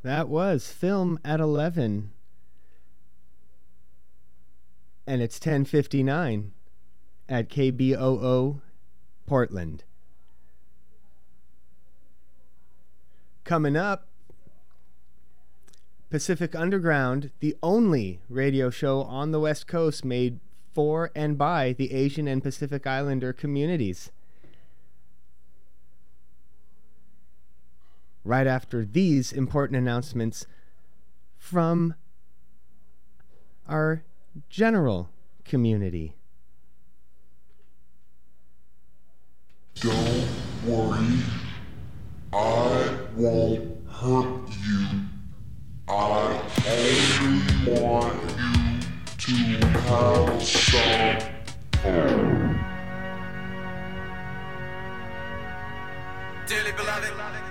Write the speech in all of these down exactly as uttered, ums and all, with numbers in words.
That was Film at eleven. And it's ten fifty-nine at K B O O Portland. Coming up, Pacific Underground, the only radio show on the West Coast made for and by the Asian and Pacific Islander communities. Right after these important announcements from our general community. Don't worry, I won't hurt you. I only want you to have some fun. Dearly beloved.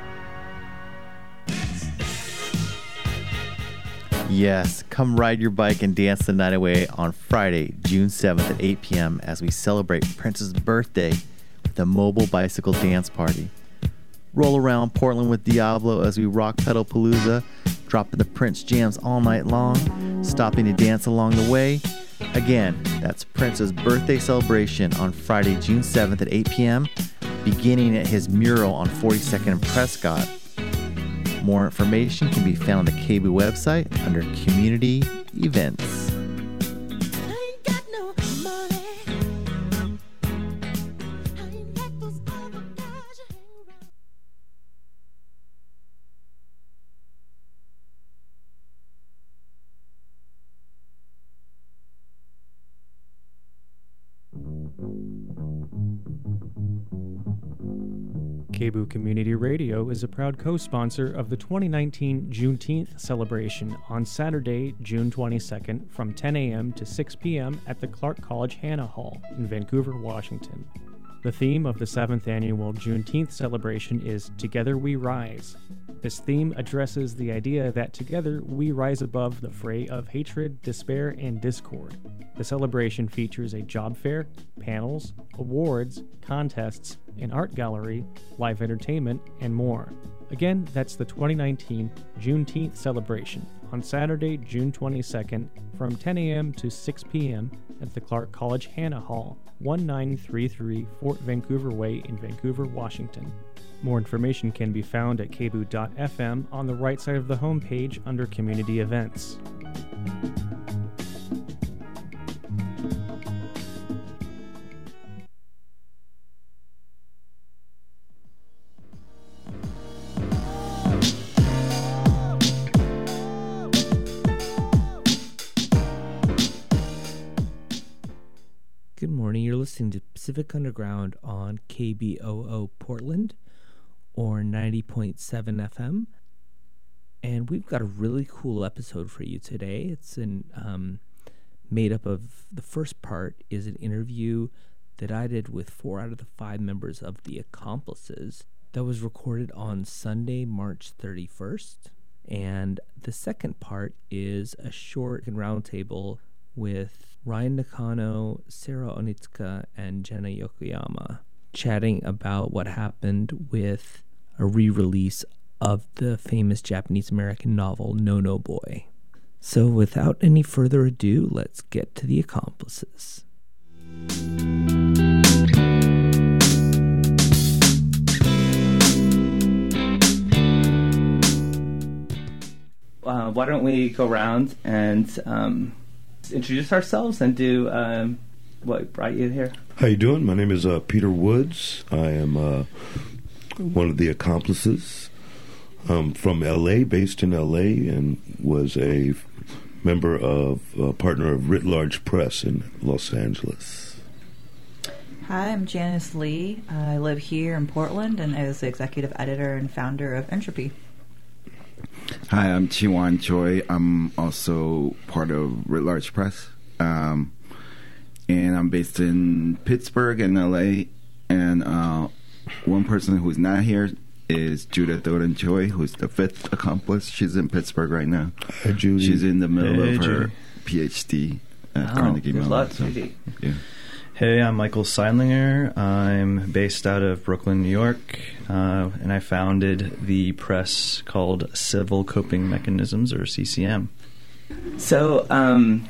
Yes, come ride your bike and dance the night away on Friday, June seventh at eight p.m. as we celebrate Prince's birthday with a mobile bicycle dance party. Roll around Portland with Diablo as we rock Pedal Palooza, dropping the Prince jams all night long, stopping to dance along the way. Again, that's Prince's birthday celebration on Friday, June seventh at eight p.m., beginning at his mural on forty-second and Prescott. More information can be found on the K B website under Community Events. K B O O Community Radio is a proud co-sponsor of the twenty nineteen Juneteenth celebration on Saturday, June twenty-second from ten a.m. to six p.m. at the Clark College Hanna Hall in Vancouver, Washington. The theme of the seventh annual Juneteenth celebration is Together We Rise. This theme addresses the idea that together we rise above the fray of hatred, despair, and discord. The celebration features a job fair, panels, awards, contests, an art gallery, live entertainment, and more. Again, that's the twenty nineteen Juneteenth celebration on Saturday, June twenty-second from ten a.m. to six p.m. at the Clark College Hanna Hall, nineteen thirty-three Fort Vancouver Way in Vancouver, Washington. More information can be found at k b o o dot f m on the right side of the homepage under Community Events. Good morning. You're listening to Pacific Underground on K B O O Portland or ninety point seven F M. And we've got a really cool episode for you today. It's an, um, made up of, the first part is an interview that I did with four out of the five members of The Accomplices that was recorded on Sunday, March thirty-first. And the second part is a short roundtable with Ryan Nakano, Sarah Onitsuka, and Jenna Yokoyama, chatting about what happened with a re-release of the famous Japanese-American novel No No Boy. So without any further ado, let's get to The Accomplices. Uh, why don't we go around and um, introduce ourselves and do um, what brought you here? How you doing? My name is uh, Peter Woods. I am uh, one of the accomplices. I'm from L A, based in L A, and was a member of, uh, partner of Writ Large Press in Los Angeles. Hi, I'm Janice Lee. I live here in Portland and as the executive editor and founder of Entropy. Hi, I'm Chiwan Choi. I'm also part of Writ Large Press. Um, and I'm based in Pittsburgh and L A. And uh, one person who's not here is Judith Oden Choi, who's the fifth accomplice. She's in Pittsburgh right now. Hi, Judy. She's in the middle hey, of her Judy. PhD at Oh, Carnegie good Mellon. luck, so, Judy. yeah. Hey, I'm Michael Seidlinger. I'm based out of Brooklyn, New York, uh, and I founded the press called Civil Coping Mechanisms, or C C M. So, um,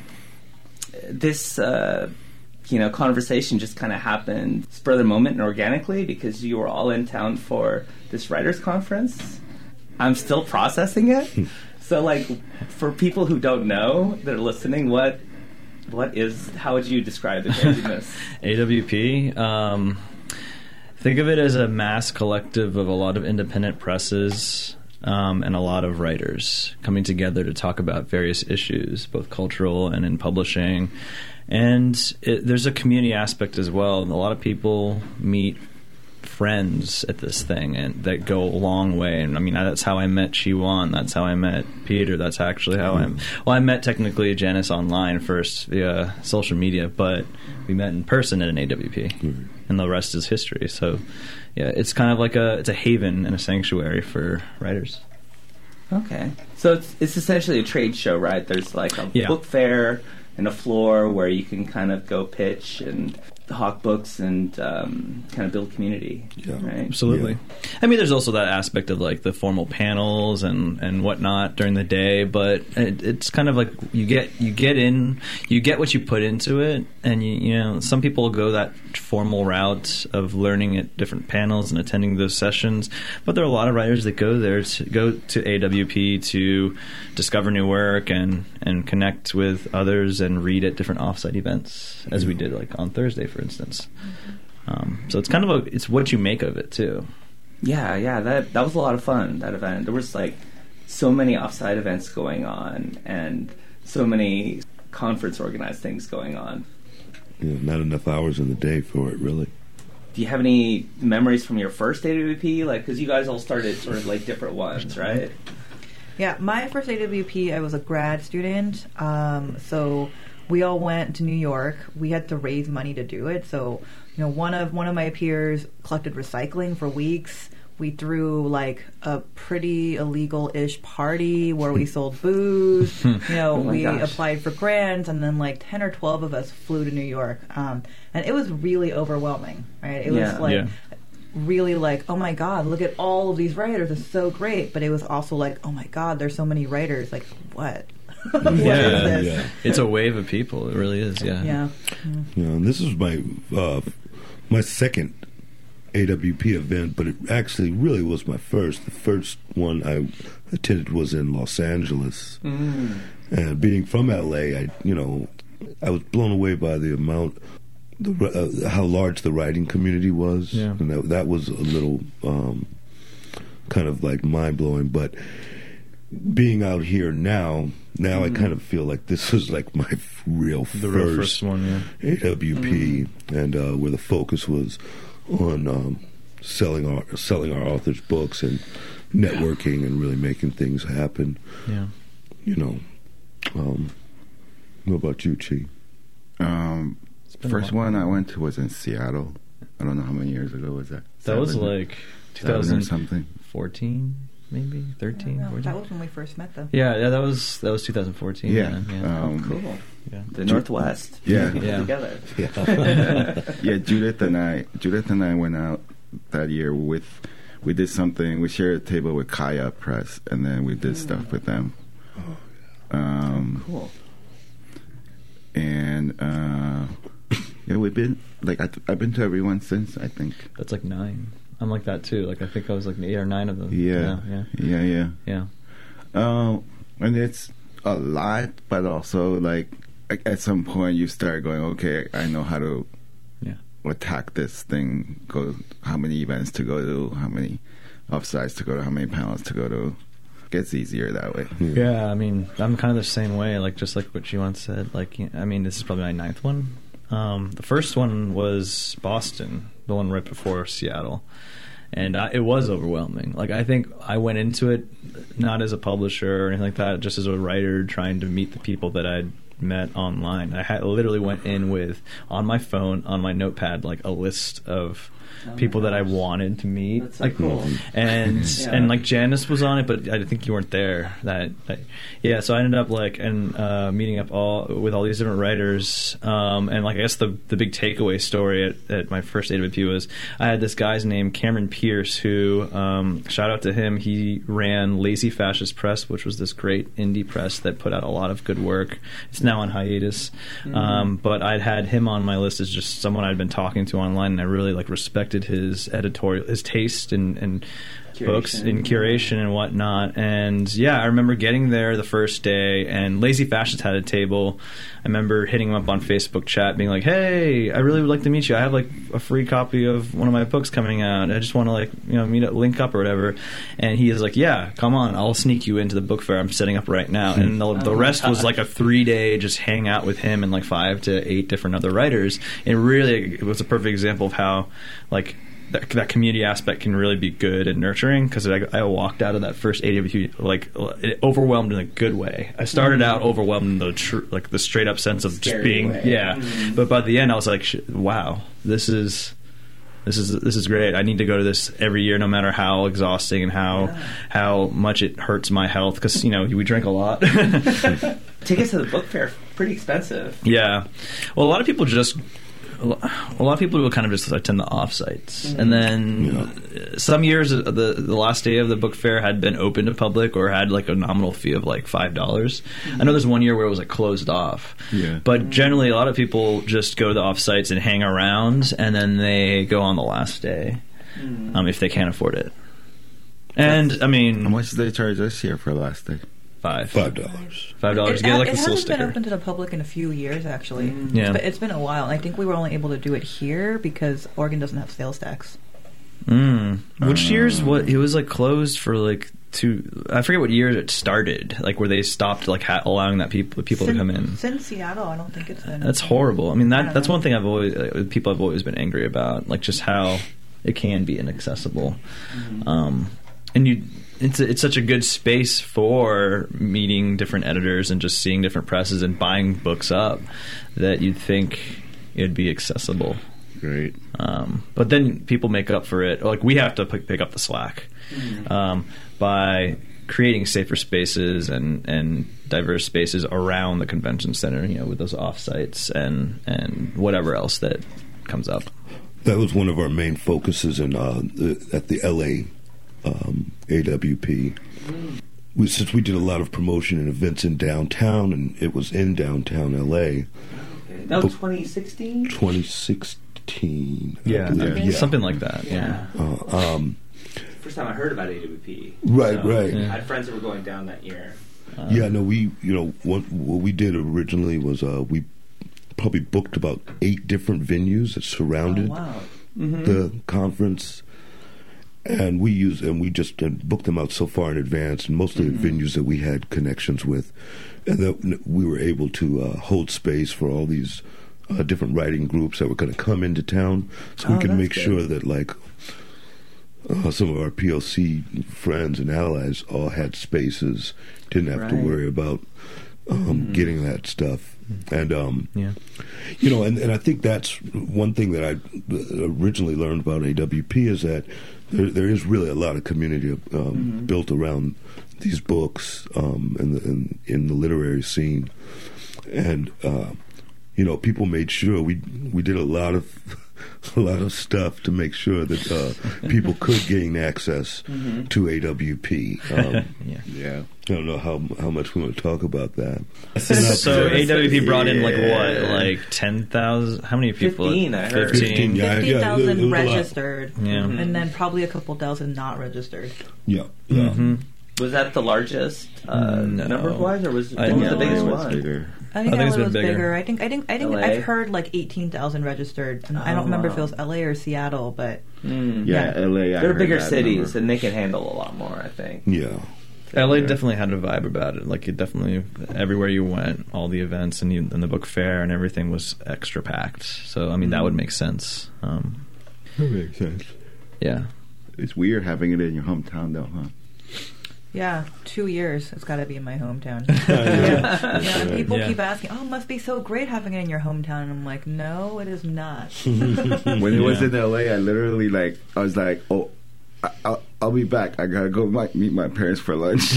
this, uh, you know, conversation just kind of happened spur of the moment and organically because you were all in town for this writers' conference. I'm still processing it. So, like, for people who don't know that are listening, what what is, how would you describe the craziness? A W P, um, think of it as a mass collective of a lot of independent presses um, and a lot of writers coming together to talk about various issues, both cultural and in publishing. And it, there's a community aspect as well. A lot of people meet friends at this thing and that go a long way. And I mean, that's how I met Chi-Wan. That's how I met Peter. That's actually how I'm. Well, I met technically Janice online first via social media, but we met in person at an A W P, mm-hmm. and the rest is history. So, yeah, it's kind of like a it's a haven and a sanctuary for writers. Okay, so it's it's essentially a trade show, right? There's like a yeah. book fair and a floor where you can kind of go pitch and hawk books and um, kind of build community, yeah. right? Absolutely. Yeah. I mean, there's also that aspect of like the formal panels and, and whatnot during the day, but it, it's kind of like you get you get in, you get what you put into it, and you, you know, some people go that formal route of learning at different panels and attending those sessions, but there are a lot of writers that go there to go to A W P to discover new work and and connect with others and read at different offsite events, as we did like on Thursday, for instance. Um, so it's kind of a, it's what you make of it too. Yeah, yeah, that that was a lot of fun, that event. There was like so many offsite events going on and so many conference organized things going on. Yeah, not enough hours in the day for it, really. Do you have any memories from your first A W P? Like, because you guys all started sort of like different ones, right? Yeah, my first A W P, I was a grad student, um, so we all went to New York. We had to raise money to do it. So, you know, one of one of my peers collected recycling for weeks. We threw like a pretty illegal-ish party where we sold booze. You know, oh my we gosh. applied for grants, and then like ten or twelve of us flew to New York. Um, and it was really overwhelming, right? It Yeah. was like Yeah. really like, oh my God, look at all of these writers. It's so great. But it was also like, oh my God, there's so many writers. Like, what? What is yeah, this? yeah. It's a wave of people. It really is. Yeah. Yeah. You know, and this is my uh, my second A W P event, but it actually really was my first. The first one I attended was in Los Angeles, Mm. and being from L A, I you know I was blown away by the amount, the uh, how large the writing community was, Yeah. and that, that was a little um, kind of like mind blowing. But being out here now, now mm. I kind of feel like this was like my f- real The first, real first one, yeah. A W P, mm. and uh, where the focus was on um, selling our selling our authors' books and networking and really making things happen. Yeah. You know. Um, what about you, Chi? Um, first one I went to was in Seattle. I don't know how many years ago was that. That was Seven? like Seven or twenty something. fourteen, maybe thirteen. No, fourteen. that was when we first met them. Yeah, yeah, that was that was twenty fourteen. Yeah. Yeah, yeah. Um, Cool. Yeah. The Northwest. Yeah. Yeah. Together. Yeah, Judith and I, Judith and I went out that year with. We did something. We shared a table with Kaya Press, and then we did mm. stuff with them. Um, cool. And uh, yeah, we've been like I th- I've been to everyone since. I think That's like nine. I'm like that too. Like I think I was like eight or nine of them. Yeah, yeah, yeah, yeah. yeah. Um, and it's a lot, but also like at some point you start going, okay, I know how to yeah. attack this thing. Go how many events to go to, how many offsites to go to, how many panels to go to. Gets easier that way. Yeah, I mean, I'm kind of the same way. Like just like what she once said. Like, I mean, this is probably my ninth one. Um, the first one was Boston, the one right before Seattle, and I, it was overwhelming. Like, I think I went into it not as a publisher or anything like that, just as a writer trying to meet the people that I'd met online. I had, literally went in with, on my phone, on my notepad, like a list of Oh my people that I gosh. wanted to meet. That's so like, cool. And Yeah. and like Janice was on it, but I think you weren't there. That, that yeah. So I ended up like and uh, meeting up all with all these different writers. Um, and like I guess the the big takeaway story at, at my first A W P was I had this guy's name Cameron Pierce, who um, shout out to him. He ran Lazy Fascist Press, which was this great indie press that put out a lot of good work. It's now on hiatus, Mm-hmm. um, but I'd had him on my list as just someone I'd been talking to online, and I really like respected his editorial, his taste and and books and curation and whatnot. And yeah, I remember getting there the first day, and Lazy Fascist had a table. I remember hitting him up on Facebook chat, being like, "Hey, I really would like to meet you. I have like a free copy of one of my books coming out. I just want to like you know meet up, link up or whatever." And he is like, "Yeah, come on, I'll sneak you into the book fair I'm setting up right now." And the, the Oh my rest was gosh. like a three day just hang out with him and like five to eight different other writers. And really, it was a perfect example of how like. That, that community aspect can really be good and nurturing, because I, I walked out of that first A W P like it overwhelmed in a good way. I started out overwhelmed in the tr- like the straight up sense of just Scary being way. yeah, Mhm. but by the end I was like, sh- wow, this is this is this is great. I need to go to this every year, no matter how exhausting and how Yeah. how much it hurts my health, because you know we drink a lot. Tickets to the book fair pretty expensive. Yeah. Well, a lot of people just. A lo- a lot of people will kind of just attend the offsites, Mhm. and then uh, some years uh, the the last day of the book fair had been open to public or had like a nominal fee of like five dollars. I know there's one year where it was like closed off, Yeah. but generally a lot of people just go to the offsites and hang around, and then they go on the last day um, if they can't afford it. And I mean, How much did they charge this year for last day? five Five dollars. five dollars It, get like it this little hasn't been sticker. open to the public in a few years, actually. Yeah. But it's been a while. I think we were only able to do it here because Oregon doesn't have sales tax. Mm. Which years? What it was like closed for like two. I forget what year it started. Like where they stopped like ha- allowing that people people to Sin- come in. Since Seattle, I don't think it's been. That's horrible. I mean I that don't that's know. one thing I've always uh, people have always been angry about. Like just how it can be inaccessible. Um, and you. It's a, it's such a good space for meeting different editors and just seeing different presses and buying books up that you'd think it'd be accessible. Great. Um, but then people make up for it. Like we have to p- pick up the slack um, by creating safer spaces and, and diverse spaces around the convention center. You know, with those offsites and and whatever else that comes up. That was one of our main focuses in uh, the, at the L A um, A W P. We, since we did a lot of promotion and events in downtown, and it was in downtown L A. That was But- twenty sixteen? twenty sixteen. I Yeah, believe. something like that. Yeah. Uh, um, First time I heard about A W P. Right, So, right. I had friends that were going down that year. yeah, no, we, you know, what, what we did originally was uh, we probably booked about eight different venues that surrounded Oh, wow. Mhm. the conference, and we used and we just uh, booked them out so far in advance, and most of the venues that we had connections with, and that we were able to uh, hold space for all these uh, different writing groups that were going to come into town, so Oh, we could that's make good. sure that like. Uh, some of our P L C friends and allies all had spaces, didn't have to Right. worry about um, getting that stuff. And, um, Yeah. you know, and, and I think that's one thing that I originally learned about A W P is that there, there is really a lot of community um, Mm-hmm. built around these books um, in, the, in, in the literary scene. And, uh, you know, people made sure we we did a lot of a lot of stuff to make sure that uh, people could gain access Mm-hmm. to A W P. Um, Yeah. yeah, I don't know how how much we want to talk about that. So A W P brought in like what, Yeah. like ten thousand? How many people? fifteen, I heard. Fifteen. Yeah, Fifty yeah, thousand there was a lot. registered, Yeah. and then probably a couple thousand not registered. Yeah, yeah. Mm-hmm. Was that the largest uh, No. number wise, or was I what was know the biggest it was one? bigger. I think, I think it's L A been was bigger. bigger. I think I think I think L A? I've heard like eighteen thousand registered, and I Oh, don't remember wow. if it was L A or Seattle, but Mm. Yeah, Yeah. L A. I They're heard bigger that cities, number. and they can handle a lot more, I think. Yeah. L A Yeah. definitely had a vibe about it. Like it definitely, everywhere you went, all the events and, you, and the book fair and everything was extra packed. So I mean, that would make sense. Um, That makes sense. yeah. It's weird having it in your hometown, though, huh? Yeah, two years. It's got to be in my hometown. yeah. Yeah, and people Yeah. keep asking, "Oh, it must be so great having it in your hometown." And I'm like, "No, it is not." When it was Yeah. in L A, I literally like I was like, oh, I, I'll, I'll be back. I gotta go my, meet my parents for lunch.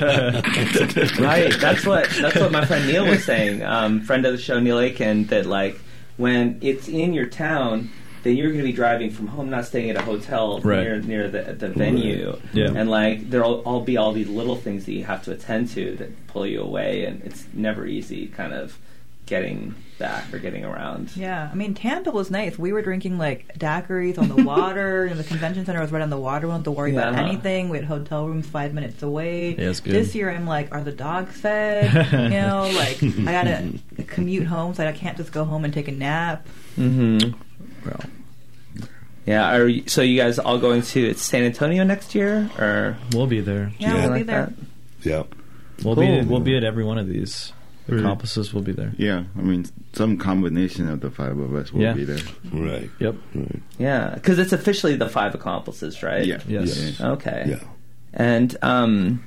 Right. That's what that's what my friend Neil was saying. Um, friend of the show, Neil Aiken, that like when it's in your town, then you're going to be driving from home, not staying at a hotel Right. near near the the venue. Yeah. And like there'll all be all these little things that you have to attend to that pull you away, and it's never easy, kind of getting back or getting around. Yeah, I mean, Tampa was nice. We were drinking like daiquiris on the water, and the convention center was right on the water. We don't have to worry about Yeah. anything. We had hotel rooms five minutes away. Yeah, it's good. This year, I'm like, are the dogs fed? You know, like I gotta commute home, so I can't just go home and take a nap. Mm-hmm. Well, Yeah. Are you, so you guys all going to San Antonio next year, or we'll be there. Yeah, Yeah. we'll be like there. that? Yeah. We'll Cool. be we'll be at every one of these. The Right. accomplices will be there. Yeah, I mean, some combination of the five of us will Yeah. be there. Right. Yep. Right. Yeah, because it's officially the five accomplices, right? Yeah. Yes. Yeah. Okay. Yeah. And um,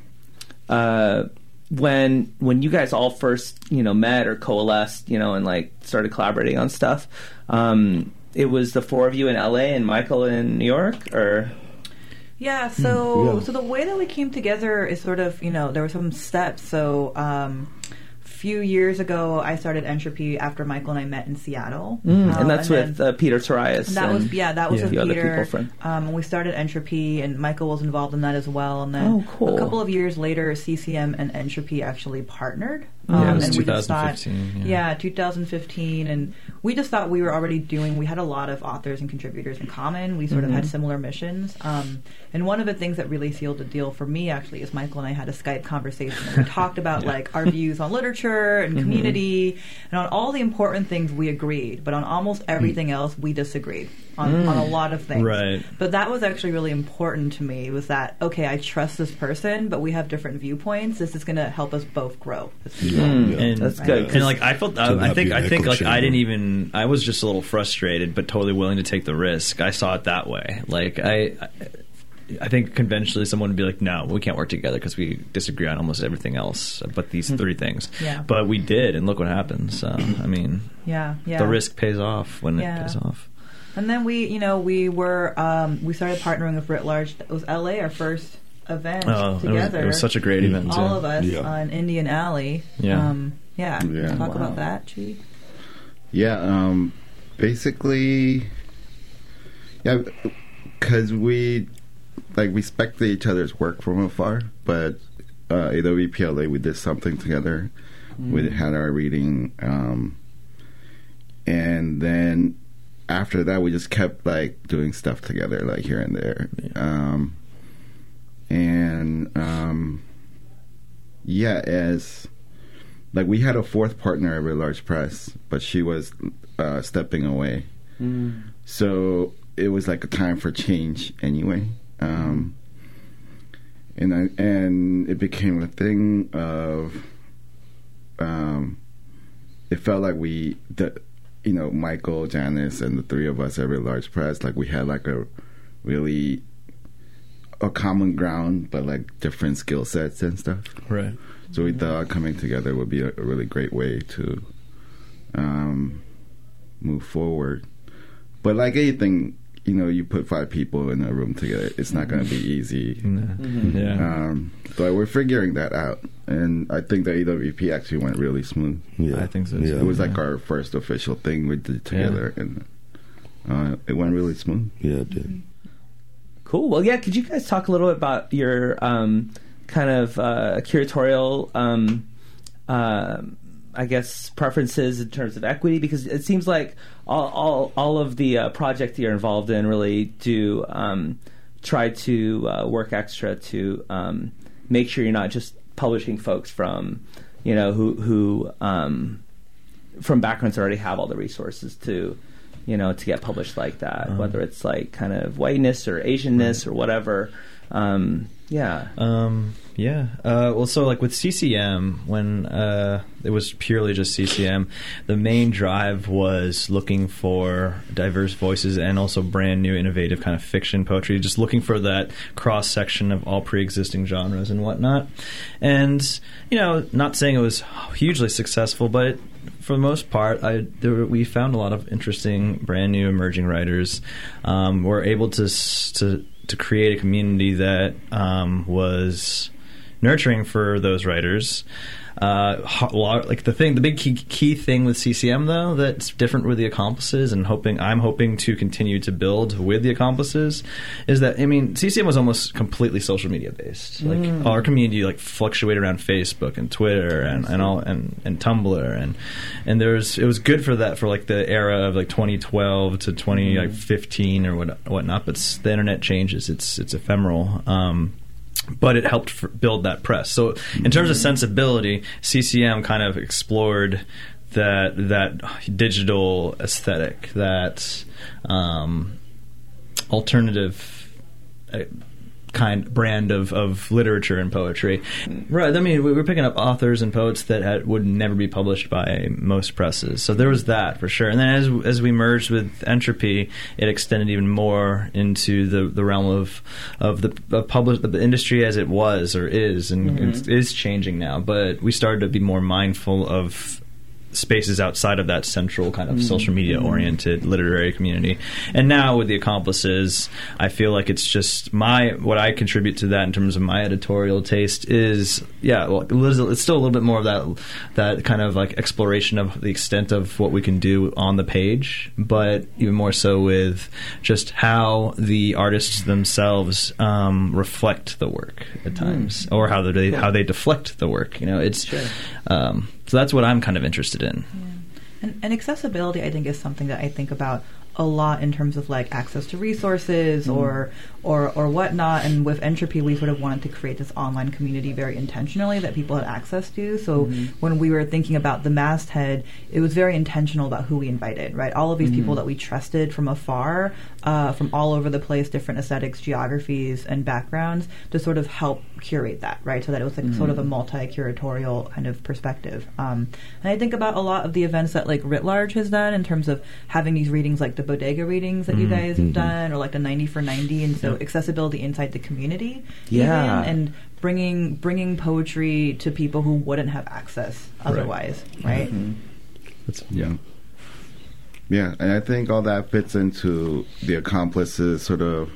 uh, when when you guys all first you know met or coalesced, you know, and like started collaborating on stuff, um, it was the four of you in L A and Michael in New York, or Yeah, so Yeah. so the way that we came together is sort of, you know, there were some steps. So um, a few years ago, I started Entropy after Michael and I met in Seattle. Mm, Um, and that's and with then- uh, Peter Torias. that and was yeah, that was Yeah. with the other Peter. people from. Um, and we started Entropy, and Michael was involved in that as well. And then Oh, cool. a couple of years later, C C M and Entropy actually partnered. Yeah, Um, it was and we just thought, twenty fifteen. Yeah. yeah, two thousand fifteen, and we just thought we were already doing. We had a lot of authors and contributors in common. We sort Mhm. of had similar missions, um, and one of the things that really sealed the deal for me actually is Michael and I had a Skype conversation. And we talked about like our views on literature and Mhm. community, and on all the important things we agreed, but on almost everything else we disagreed on, Mm. on a lot of things. Right. But that was actually really important to me. Was that okay? I trust this person, but we have different viewpoints. This is going to help us both grow as people. Mm, Yeah. And that's good. And like I felt, To I, I not think, be an I think echo like I chamber. didn't even. I was just a little frustrated, but totally willing to take the risk. I saw it that way. Like I, I, I think conventionally someone would be like, "No, we can't work together because we disagree on almost everything else, but these three things." Yeah. But we did, and look what happened. So I mean, Yeah, yeah. the risk pays off when Yeah. it pays off. And then we, you know, we were um, we started partnering with Writ Large. It was L A our first event Oh, it was, together. it was such a great event. all too. of us Yeah. on Indian Alley. Yeah. Um, yeah. Yeah. Talk Wow. about that, Chi. Yeah, um, basically, yeah, because we like respected each other's work from afar, but uh, A W P L A, we did something together. We had our reading, um, and then after that, we just kept like doing stuff together, like here and there, um, and um, yeah, as like we had a fourth partner at Writ Large Press, but she was uh, stepping away. Mm. So it was like a time for change anyway. Um, and I, and it became a thing of um, it felt like we the you know Michael, Janice, and the three of us at Writ Large Press, like we had like a really a common ground, but like different skill sets and stuff. Right. So we thought coming together would be a, a really great way to um, move forward. But like anything, you know, you put five people in a room together, it's not going to be easy. Mhm. Yeah. Um, so we're figuring that out. And I think the A W P actually went really smooth. Yeah. I think so. Yeah. It was like Yeah. our first official thing we did together. And uh, it went really smooth. Yeah, it did. Cool. Well, yeah. Could you guys talk a little bit about your um, kind of uh, curatorial, um, uh, I guess, preferences in terms of equity? Because it seems like all all, all of the uh, projects you're involved in really do um, try to uh, work extra to um, make sure you're not just publishing folks from, you know, who who um, from backgrounds that already have all the resources to, you know, to get published like that, Um, whether it's like kind of whiteness or Asianness or whatever. Um, yeah. Um, yeah. Uh, well, so like with C C M, when uh, it was purely just C C M, the main drive was looking for diverse voices and also brand new, innovative kind of fiction poetry, just looking for that cross section of all pre-existing genres and whatnot. And, you know, not saying it was hugely successful, but it, for the most part, I there were, we found a lot of interesting, brand new, emerging writers. Um, we're able to to to create a community that um, was nurturing for those writers. Uh, like the thing, the big key, key thing with C C M though that's different with the Accomplices, and hoping I'm hoping to continue to build with the Accomplices, is that I mean C C M was almost completely social media based. Like Mm. our community like fluctuated around Facebook and Twitter and, and all and, and Tumblr and and there's it was good for that for like the era of like twenty twelve to twenty fifteen or what whatnot. But the internet changes; it's it's ephemeral. Um, But it helped f- build that press. So, in terms of sensibility, C C M kind of explored that that digital aesthetic, that um, alternative uh, kind brand of, of literature and poetry. Right. I mean, we were picking up authors and poets that had, would never be published by most presses. So there was that for sure. And then as as we merged with Entropy, it extended even more into the, the realm of of the of publish the industry as it was or is, and Mm-hmm. it is changing now. But we started to be more mindful of spaces outside of that central kind of Mm-hmm. social media oriented literary community. And now with the Accomplices, I feel like it's just my what I contribute to that in terms of my editorial taste is yeah well, it's still a little bit more of that that kind of like exploration of the extent of what we can do on the page, but even more so with just how the artists themselves um, reflect the work at times, or how they how they deflect the work. You know, it's Sure. um, so that's what I'm kind of interested in. And, and accessibility, I think, is something that I think about a lot in terms of like access to resources Mm. or or or whatnot. And with Entropy, we sort of wanted to create this online community very intentionally that people had access to. So Mm-hmm. when we were thinking about the masthead, it was very intentional about who we invited. Right, all of these people that we trusted from afar, uh, from all over the place, different aesthetics, geographies, and backgrounds, to sort of help curate that. Right, so that it was like sort of a multi-curatorial kind of perspective. Um, and I think about a lot of the events that like Writ Large has done in terms of having these readings, like the Bodega readings that you guys have done, or like the ninety for ninety, and so accessibility inside the community, Yeah. even, and bringing bringing poetry to people who wouldn't have access otherwise, right? That's, Yeah. Yeah, and I think all that fits into the Accomplices sort of.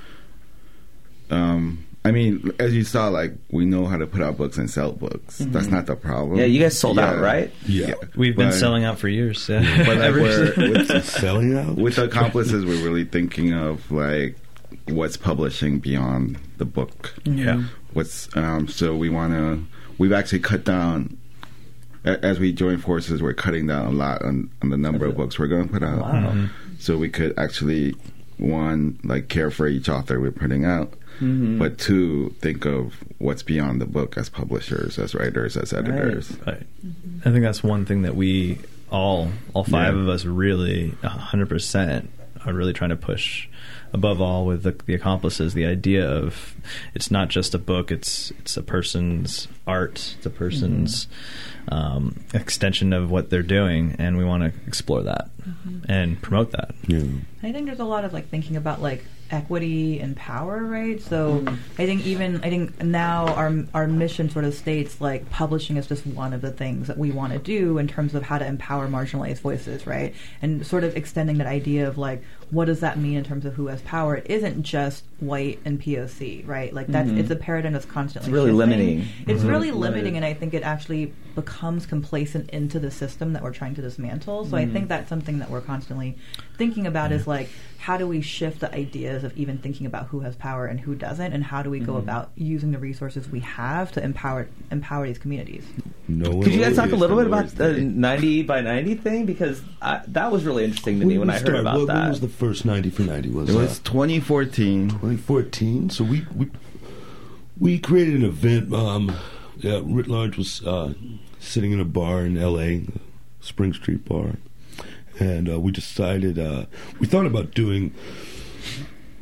Um, I mean, as you saw, like we know how to put out books and sell books. That's not the problem. Yeah, you guys sold out, Yeah. right? Yeah. We've been But- selling out for years. Yeah. But like Ever we're, since- with, Selling out? with the Accomplices, we're really thinking of like what's publishing beyond the book. yeah. What's um, so we want to. We've actually cut down. a- As we join forces, we're cutting down a lot on, on the number of books we're going to put out. Wow. So we could actually, one, like care for each author we're putting out, Mm-hmm. but two, think of what's beyond the book as publishers, as writers, as editors. Right. I think that's one thing that we all, all five Yeah. of us, really one hundred percent are really trying to push above all with the, the Accomplices. The idea of it's not just a book; it's it's a person's art, it's a person's um, extension of what they're doing, and we want to explore that and promote that. Yeah. I think there's a lot of like thinking about like equity and power, right? So I think even I think now our our mission sort of states like publishing is just one of the things that we want to do in terms of how to empower marginalized voices, right? And sort of extending that idea of like what does that mean in terms of who has power? It isn't just white and P O C, right? Like that's it's a paradigm that's constantly It's really shifting. limiting. It's Mhm. really Limited. limiting, and I think it actually becomes complacent into the system that we're trying to dismantle. So I think that's something that we're constantly thinking about is like how do we shift the ideas of even thinking about who has power and who doesn't, and how do we go about using the resources we have to empower empower these communities? No one Could you guys talk a knows little the bit about Lord's the Day. ninety by ninety thing? Because I, that was really interesting to me when did I we heard start? about What- that. When was the first ninety for ninety? Was It uh, was twenty fourteen. twenty fourteen. So we we we created an event. Um, yeah, Writ Large was uh, sitting in a bar in L A, Spring Street Bar, and uh, we decided uh, we thought about doing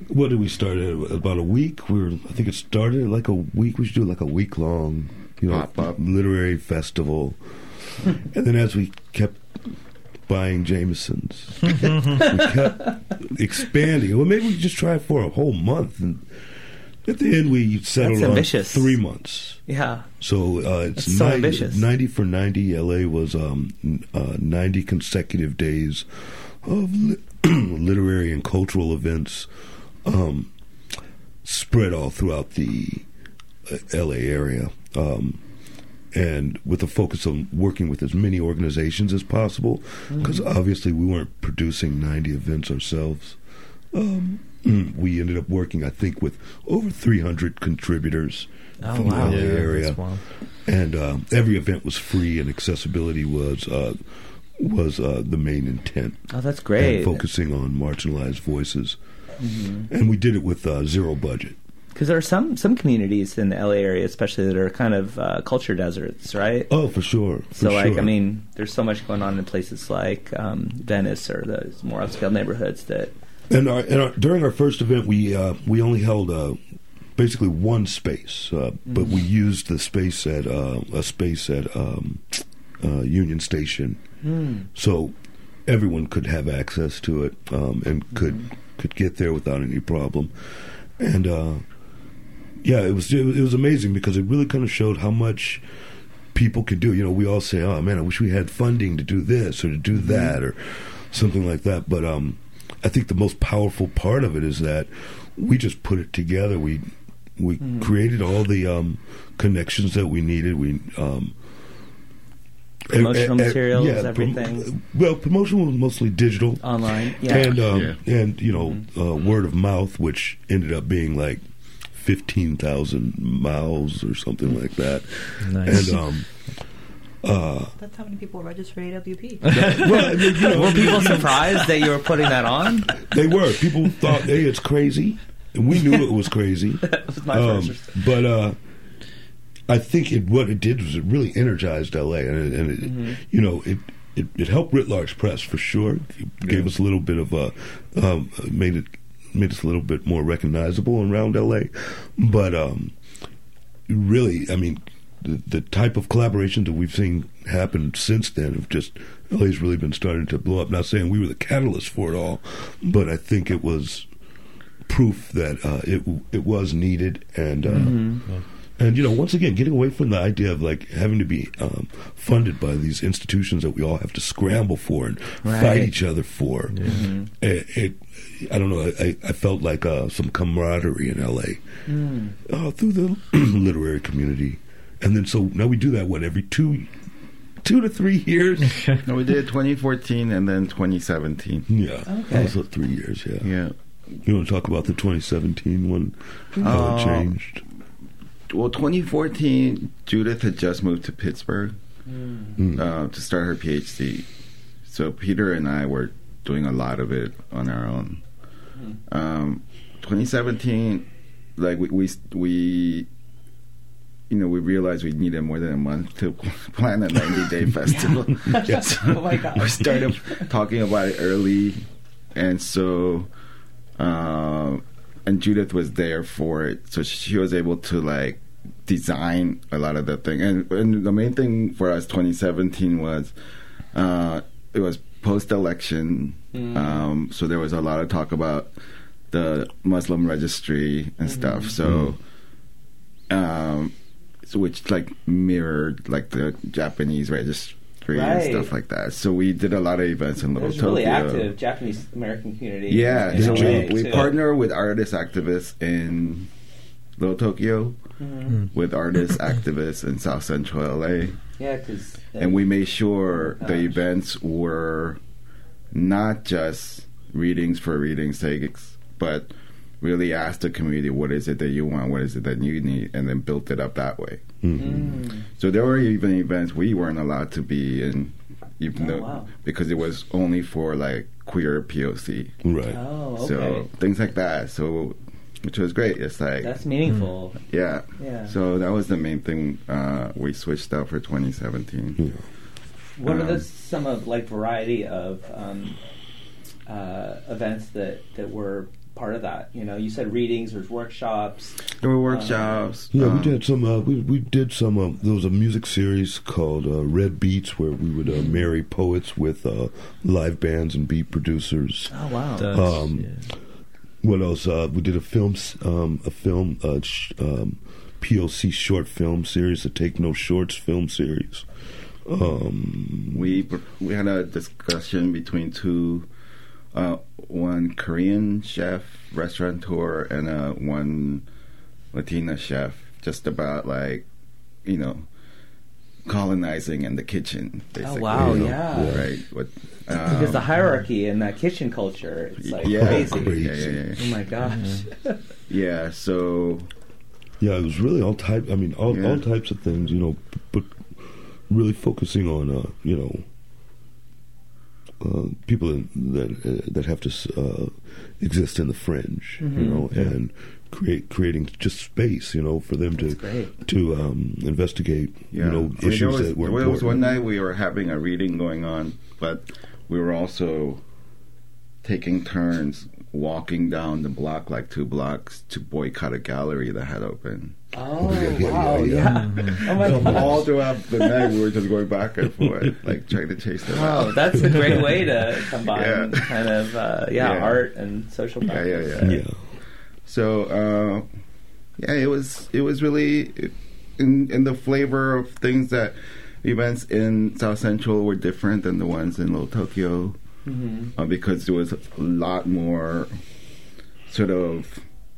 what did we start at? About a week? We were, I think it started like a week. We should do like a week long, you know, Pop-up. literary festival. And then as we kept buying Jamesons, we kept expanding. Well, maybe we could just try it for a whole month. And at the end, we settled That's on ambitious. three months. Yeah. So uh, it's That's so ninety, ambitious. ninety for ninety. L A was um, n- uh, ninety consecutive days of li- literary and cultural events um, spread all throughout the uh, L A area. Um, and with a focus on working with as many organizations as possible, because Mm-hmm. obviously we weren't producing ninety events ourselves. Um, we ended up working, I think, with over three hundred contributors Oh, from wow. the L A Yeah, area, that's wild. and um, every event was free, and accessibility was uh, was uh, the main intent. Oh, that's great. And focusing on marginalized voices, Mhm. and we did it with uh, zero budget. Because there are some some communities in the L A area, especially that are kind of uh, culture deserts, right? Oh, for sure. For So, like, sure. I mean, there's so much going on in places like um, Venice or the more upscale neighborhoods that. And, our, and our, during our first event, we uh, we only held uh, basically one space, uh, but we used the space at uh, a space at um, uh, Union Station, Mm. so everyone could have access to it um, and could could get there without any problem. And uh, yeah, it was it was it was amazing because it really kind of showed how much people could do. You know, we all say, "Oh man, I wish we had funding to do this or to do that or something like that," but um. I think the most powerful part of it is that we just put it together. We we Mm. created all the um, connections that we needed. We um, Promotional e- e- materials, yeah, prom- everything. well, promotion was mostly digital, Online, yeah. and um, Yeah. and you know uh, word of mouth, which ended up being like fifteen thousand miles or something like that. Nice. And um, uh, That's how many people register A W P. well, I mean, you know, Were people surprised that you were putting that on? They were. People thought, "Hey, it's crazy," and we knew it was crazy. That was my Um, first. but uh, I think it, what it did was it really energized L A, and, it, and it, Mhm. you know, it, it it helped Writ Large Press for sure. It gave us a little bit of a um, made it made us a little bit more recognizable around L A. But um, really, I mean, the, the type of collaboration that we've seen happen since then have just L A's really been starting to blow up. Not saying we were the catalyst for it all, but I think it was proof that uh, it it was needed, and uh, Mhm. and you know, once again, getting away from the idea of like having to be um, funded by these institutions that we all have to scramble for and Right. fight each other for. Mhm. It, it, I don't know. I, I felt like uh, some camaraderie in L A Mm. uh, through the literary community, and then so now we do that what every two, two to three years. No, we did twenty fourteen and then twenty seventeen. Yeah, Okay. also three years. Yeah. Yeah. You want to talk about the twenty seventeen one? How Uh, it changed? Well, twenty fourteen, Judith had just moved to Pittsburgh Mm. uh, to start her PhD. So Peter and I were doing a lot of it on our own. Um, twenty seventeen, like we, we we you know we realized we needed more than a month to plan a ninety day festival. Yes. So Oh my God. we started talking about it early, and so uh, and Judith was there for it, so she was able to like design a lot of the thing. And, and the main thing for us twenty seventeen was uh, it was post election. Mm. Um, so there was a lot of talk about the Muslim registry and stuff. So, um, so which like mirrored like the Japanese registry and Right. stuff like that. So we did a lot of events in Little There's a really Tokyo. active Japanese American community. Yeah, in so L A, we, we too. partner with artist activists in Little Tokyo, Mhm. with artist activists in South Central L A. Yeah, because And we made sure Oh, the gosh. events were not just readings for reading's sake, but really asked the community, what is it that you want, what is it that you need, and then built it up that way. Mm. So there were even events we weren't allowed to be in, even Oh, though wow. because it was only for like queer P O C. Right. Oh, okay. So things like that. So which was great. It's like That's meaningful. yeah. Yeah. So that was the main thing uh, we switched out for twenty seventeen. What are the Um, some of like variety of um, uh, events that that were part of that? You know, you said readings, there's workshops. There were workshops. Yeah, um, we did some. Uh, we we did some. Uh, there was a music series called uh, Red Beats, where we would uh, marry poets with uh, live bands and beat producers. Oh wow! That's, Um, yeah. What else? Uh, we did a film, s- um, a film, uh, sh- um, P O C short film series, the Take No Shorts film series. Um, We we had a discussion between two, uh, one Korean chef, restaurateur, and uh, one Latina chef, just about like, you know, colonizing in the kitchen. Basically, wow, you know, yeah. right. What, Because the um, hierarchy in that kitchen culture, it's like yeah, crazy. crazy. Yeah, yeah, yeah. Oh my gosh! Yeah, so yeah, it was really all type. I mean, all Yeah. all types of things. You know, b- but really focusing on, uh, you know, uh, people in, that uh, that have to s- uh, exist in the fringe. You Mhm. know, and create creating just space. You know, for them That's to great. to um, investigate. yeah. You know, I mean, there issues was, that were there was important. one night we were having a reading going on, but we were also taking turns walking down the block, like two blocks, to boycott a gallery that had opened. Oh yeah, wow! yeah, Yeah. yeah. Oh my So gosh! all throughout the night, we were just going back and forth, like trying to chase them Wow, out. that's a great way to combine Yeah. kind of uh, yeah, Yeah. art and social Yeah, yeah, practice. yeah. Yeah. So, uh, yeah, it was it was really in in the flavor of things that events in South Central were different than the ones in Little Tokyo, Mm-hmm. uh, because there was a lot more sort of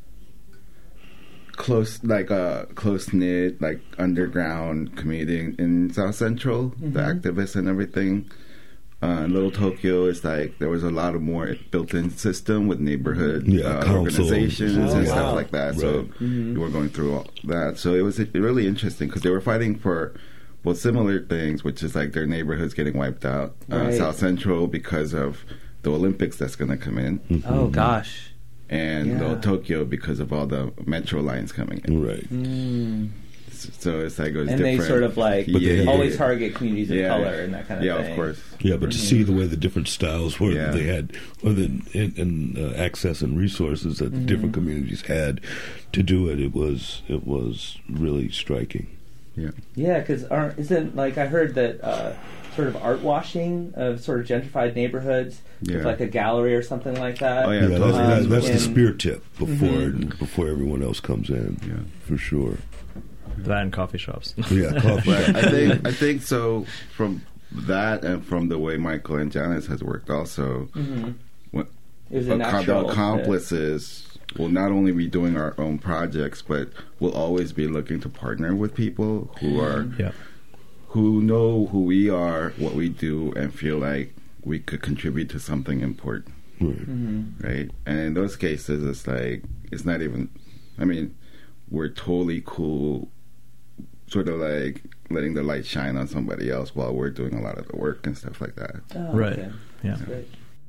close, like a close knit, like underground community in, in South Central, the activists and everything. Uh, in Little Tokyo is like there was a lot of more built-in system with neighborhood Yeah, uh, councils. organizations Oh, and wow. stuff like that. So Right. you were going through all that. So it was uh, really interesting because they were fighting for both similar things, which is like their neighborhoods getting wiped out. Uh, Right. South Central because of the Olympics that's going to come in, Oh gosh! and Yeah. Little Tokyo because of all the metro lines coming in. Right. Mm. So it's like it was And different. they sort of like But they- always target communities of Yeah. color and that kind of yeah, thing. of course. Yeah, but to see the way the different styles were Yeah. they had, or the and, and uh, access and resources that the different communities had to do it, it was it was really striking. Yeah. Yeah, because isn't like I heard that uh, sort of art washing of sort of gentrified neighborhoods Yeah. with like a gallery or something like that. Oh, yeah, Yeah, totally. that's, that, that's the and- spear tip before before everyone else comes in. Yeah. For sure. That and coffee shops. Yeah, coffee. But I think I think so from that and from the way Michael and Janice has worked also. Mm-hmm. What, It was a ac- natural the accomplices will not only be doing our own projects, but we'll always be looking to partner with people who are Yeah. who know who we are, what we do, and feel like we could contribute to something important, Right. Mm-hmm. right? And in those cases, it's like it's not even. I mean, we're totally cool, sort of like letting the light shine on somebody else while we're doing a lot of the work and stuff like that. Oh, Right. okay. Yeah. Great.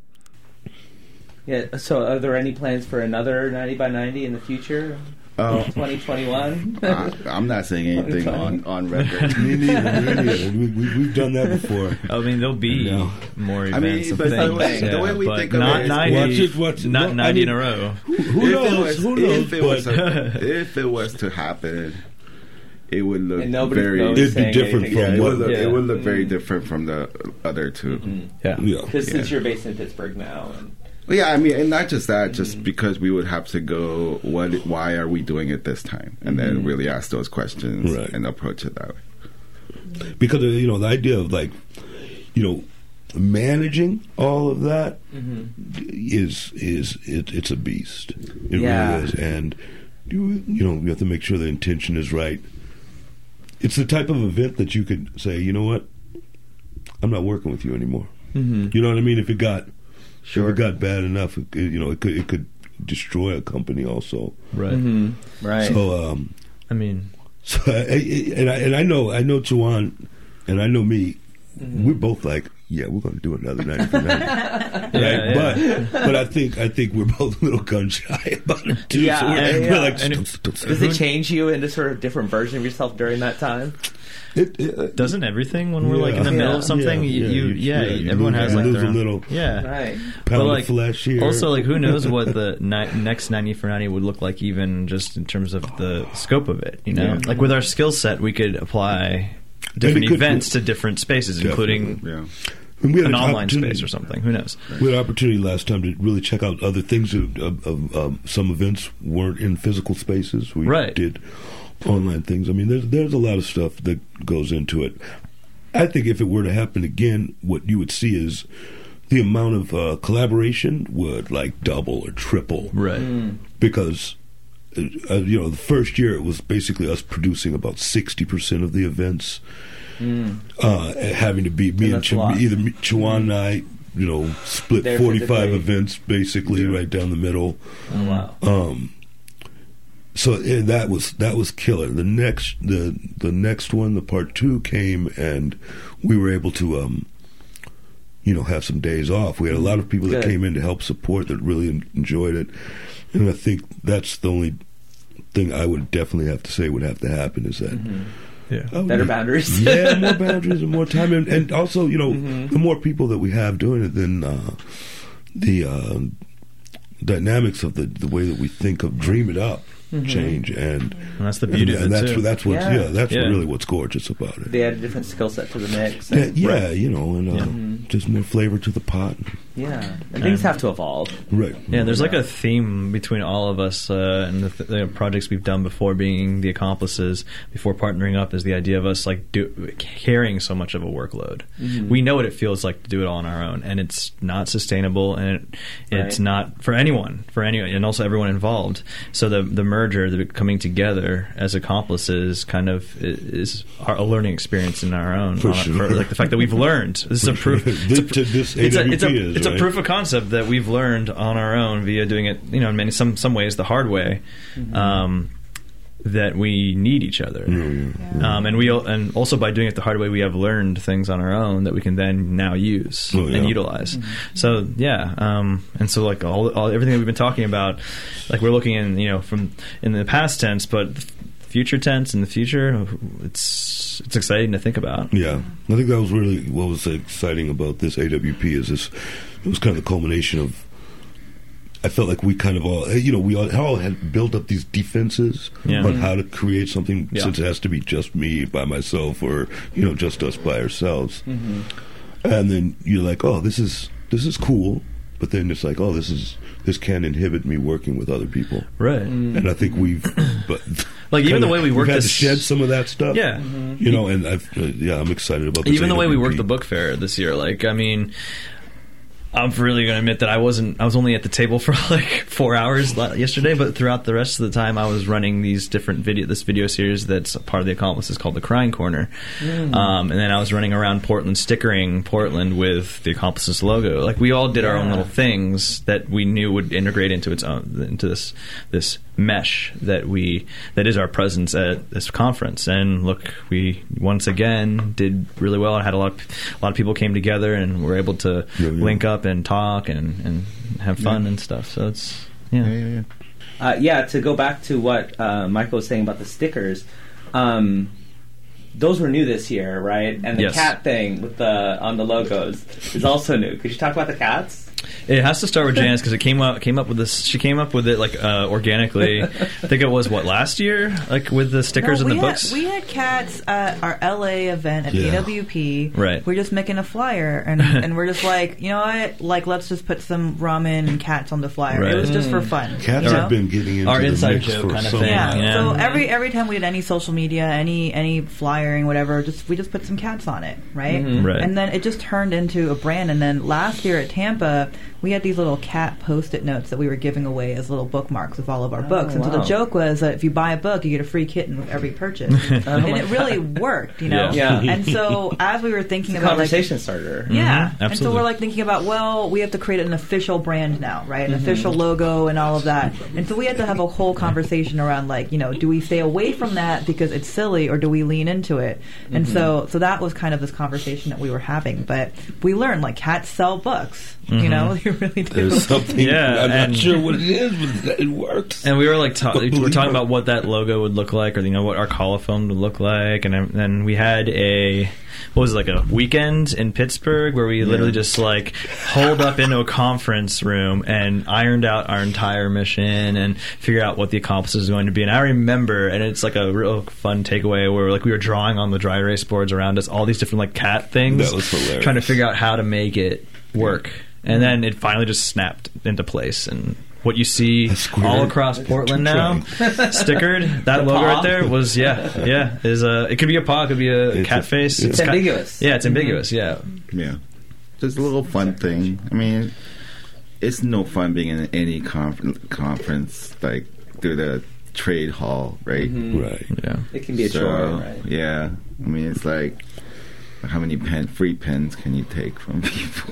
Yeah. So, are there any plans for another ninety by ninety in the future? Oh. twenty twenty-one. I, I'm not saying anything on, on record. Me neither. Me neither. We, we, we've done that before. I mean, there'll be No. more I mean, events and but the things. way- the yeah, way we but think of not it is- ninety, Watch it, watch it. not No, I ninety in mean- a row. Who if knows? it was, Who knows? if it was, But a, if it was to happen, it would look And nobody's very. knows It'd be saying different anything. Yeah, it from would what- look, Yeah. it would look very Mm. different from the other 2 Mhm. Yeah. yeah. Because since Yeah. you're based in Pittsburgh now, and Well, yeah, I mean, and not just that, just because we would have to go, what? Why are we doing it this time? And then really ask those questions Right. and approach it that way. Because of, you know, the idea of like, you know, managing all of that is is it, it's a beast. It Yeah. really is, and you you know you have to make sure the intention is right. It's the type of event that you could say, you know what, I'm not working with you anymore. Mm-hmm. You know what I mean? If it got Sure. if it got bad enough, it, you know, it could it could destroy a company also. Right. Mm-hmm. right. So um, I mean, so I, I- and I and I know I know Chuan, and I know me. Mm-hmm. We're both like, yeah, we're going to do another ninety for ninety. right? Yeah, yeah. But but I think I think we're both a little gun shy about it too. Yeah, so we're, yeah, we're yeah. like, And don't, don't say Does that. it change you into sort of different version of yourself during that time? It, it, doesn't everything when we're like in the Yeah. middle of something. Yeah, you, yeah, you, you- yeah, yeah, you everyone lose- has you like lose their a own, little yeah. Right. pound of like flesh here. also like who knows what the ni- next ninety for ninety would look like, even just in terms of the scope of it. You know, Yeah. like with our skill set, we could apply different it could- events to different spaces, including Yeah. And we had an an online opportunity- space or something. Who knows? We had an opportunity last time to really check out other things. Of, of, of, um, some events weren't in physical spaces. We Right. did online things. I mean, there's there's a lot of stuff that goes into it. I think if it were to happen again, what you would see is the amount of uh, collaboration would like double or triple. Right. Because uh, you know, the first year it was basically us producing about sixty percent of the events. Mm. Uh, having to be me And and that's Ch- a lot. either me, Chuan and I, you know, split There forty-five physically. events basically right down the middle. Oh, wow. Um, so yeah, that was that was killer. The next the the next one, the part two came, and we were able to, um, you know, have some days off. We had a lot of people that Good. came in to help support that really en- enjoyed it, and I think that's the only thing I would definitely have to say would have to happen is that. Mm-hmm. Yeah. Oh, Better yeah. boundaries. Yeah, more boundaries and more time, and, and also, you know, Mhm. the more people that we have doing it, then uh, the uh, dynamics of the the way that we think of dream it up Mhm. change, and, And that's the beauty and, of and it that's too. that's what Yeah. yeah, that's Yeah. really what's gorgeous about it. They add a different skill set to the mix. Yeah, and- yeah, you know, and uh, Yeah. Mhm. just more flavor to the pot. Yeah. And things have to evolve. Right. Yeah, there's like a theme between all of us uh, and the, th- the projects we've done before being the accomplices, before partnering up, is the idea of us like do, carrying so much of a workload. Mhm. We know what it feels like to do it all on our own, and it's not sustainable, and it, it's Right. not for anyone, for anyone, and also everyone involved. So the the merger, the coming together as accomplices, kind of i- is our, a learning experience in our own. For on- sure. like the fact that we've learned. This is a proof. This, to this It's a, it's a, A W P is, it's a right? proof of concept that we've learned on our own via doing it, you know, in many some some ways the hard way. Um, that we need each other, Yeah, yeah. um, and we al- and also by doing it the hard way, we have learned things on our own that we can then now use Oh, yeah. and utilize. So yeah, um, and so like all, all everything that we've been talking about, like we're looking in, you know, from in the past tense, but future tense in the future, it's it's exciting to think about. Yeah, I think that was really what was exciting about this A W P is this. It was kind of the culmination of. I felt like we kind of all, you know, we all, all had built up these defenses Yeah. about how to create something Yeah. since it has to be just me by myself or you know just us by ourselves. Mm-hmm. And then you're like, oh, this is this is cool, but then it's like, oh, this is this can inhibit me working with other people. Right. And I think we've, but Like, even the way we we've work had to this- shed some of that stuff. Yeah. you know, and I've uh, yeah, I'm excited about this Even the way we A W P. worked the book fair this year, like I mean, I'm really going to admit that I wasn't. I was only at the table for like four hours la- yesterday, but throughout the rest of the time, I was running these different video, this video series that's a part of the accomplices called the Crying Corner, um, and then I was running around Portland, stickering Portland with the accomplices logo. Like we all did our own Yeah. little things that we knew would integrate into its own into this this mesh that we that is our presence at this conference. And look, we once again did really well. I had a lot of, a lot of people came together and were able to Yeah, yeah. link up and talk and, and have fun and stuff. So it's yeah. Yeah, yeah, yeah. Uh, yeah, to go back to what uh, Michael was saying about the stickers, um, those were new this year, right? And the Yes. cat thing with the on the logos is also new. Could you talk about the cats? It has to start with Janice because it came up came up with this. She came up with it like uh, organically. I think it was what last year, like with the stickers No, and we the had, books. We had cats at our L A event at Yeah. A W P. Right. We're just making a flyer, and and we're just like, you know what? Like, let's just put some ramen and cats on the flyer. Right. It was just for fun. Cats you know? have been getting into Our the inside mix joke for kind of so thing. Yeah. long. Yeah. So every every time we did any social media, any any flyering, whatever, just we just put some cats on it, right? Mhm. Right. And then it just turned into a brand. And then last year at Tampa, we had these little cat post-it notes that we were giving away as little bookmarks with all of our books. And so wow. the joke was that if you buy a book, you get a free kitten with every purchase. and it really worked, you know. Yeah. Yeah. And so as we were thinking It's a about like, conversation starter. yeah. Mhm, And so absolutely. we're like thinking about, well, we have to create an official brand now, right? An Mm-hmm. official logo and all of that. And so we had to have a whole conversation around like, you know, do we stay away from that because it's silly or do we lean into it? And Mm-hmm. so so that was kind of this conversation that we were having. But we learned like cats sell books, you Mhm. know, you really do. There's something. Yeah, I'm and- not sure what it is, but it works. And we were like, ta- we were Believe talking it. about what that logo would look like, or you know, what our colophone would look like, and then we had a what was it, like a weekend in Pittsburgh where we literally just like holed up into a conference room and ironed out our entire mission and figured out what the accomplices was going to be. And I remember, and it's like a real fun takeaway where like we were drawing on the dry erase boards around us all these different like cat things, That was hilarious. trying to figure out how to make it work. And then it finally just snapped into place, and what you see square all across Portland now, stickered, that The logo paw? right there was, yeah, yeah, is a, it could be a paw, it could be a It's cat a- face. it's ki- ambiguous. Yeah, it's ambiguous, yeah. Yeah, just a little fun thing. I mean, it's no fun being in any conf- conference like through the trade hall, right? Right. Yeah. It can be a So, chore, right? Yeah, I mean, it's like how many pen free pens can you take from people?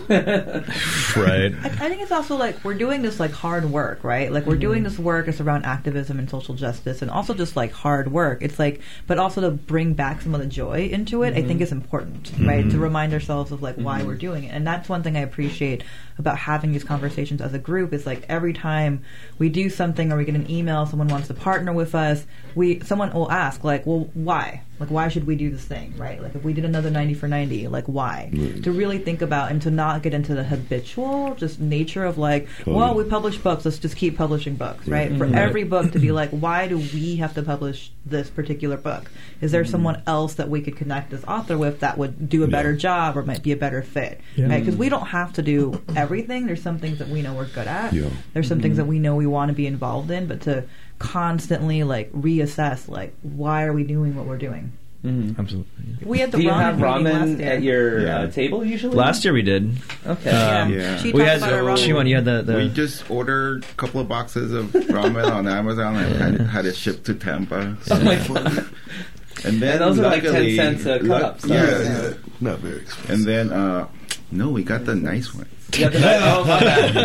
Right. I, I think it's also like we're doing this like hard work, right? Like we're doing this work. It's around activism and social justice, and also just like hard work. It's like, but also to bring back some of the joy into it. I think is important, right? To remind ourselves of like why we're doing it, and that's one thing I appreciate about having these conversations as a group. Is like every time we do something or we get an email, someone wants to partner with us. We someone will ask like, well, why? Like, why should we do this thing, right? Like, if we did another ninety for ninety, like, why? To really think about and to not get into the habitual just nature of like, well, we publish books, let's just keep publishing books, right? For every book to be like, why do we have to publish this particular book? Is there someone else that we could connect this author with that would do a better job or might be a better fit, right? Because we don't have to do everything. There's some things that we know we're good at. Yeah. There's some things that we know we want to be involved in, but to constantly like reassess like why are we doing what we're doing. Absolutely. We had the Do you ramen have meeting last ramen year. at your Yeah. uh, table usually? Last year we did. Okay. Um, Yeah. She we talked had, about our ramen. Shiwan, you had the, the We just ordered a couple of boxes of ramen on Amazon and had, it- had it shipped to Tampa. Oh my God. And then And those are like ten luckily- cents a luck- cup, so- yeah, Yeah, not very expensive. and then uh, no, we got the nice ones. You got the- oh, my bad.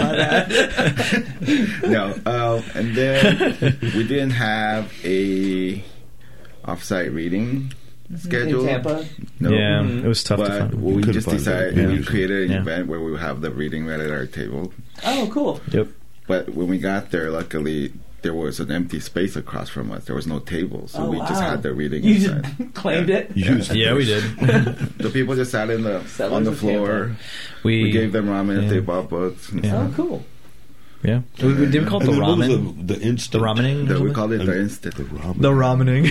My bad. No, uh, and then we didn't have a offsite reading schedule. In Tampa? No. yeah, it was tough to But find. we Couldn't just find decided it. we Yeah. created an Yeah. event where we would have the reading right at our table. Oh, cool. Yep. But when we got there, luckily there was an empty space across from us. There was no table, so Oh, we just wow. had the reading You inside. just claimed it? Used Yeah, we did. The people just sat in the Settlers on the of floor. Tampa. We, We gave them ramen. yeah. They bought books. and Yeah. Oh, cool. yeah. We, we did we call it And the then what was ramen. The, the instant. The ramening? stuff. or We something? called it the And- instant. The ramen. The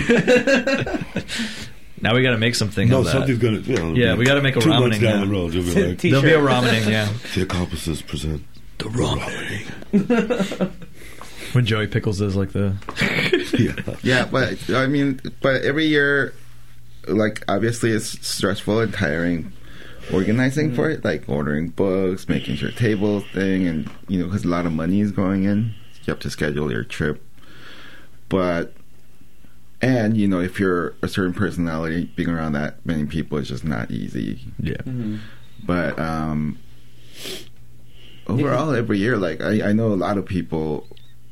ramening. Now we got to make something No, of that. something's gonna. You know, Yeah, we gotta make a two months ramening down now. the road. You'll be like, T-shirt. There'll be a ramening, yeah. the accomplices present the ramening. When Joey Pickles is like the. Yeah. Yeah, but I mean, but every year, like obviously it's stressful and tiring organizing for it, like ordering books, making sure table thing, and you know, because a lot of money is going in, you have to schedule your trip. But and you know, if you're a certain personality, being around that many people is just not easy. Yeah. But um, overall, every year, like I, I know a lot of people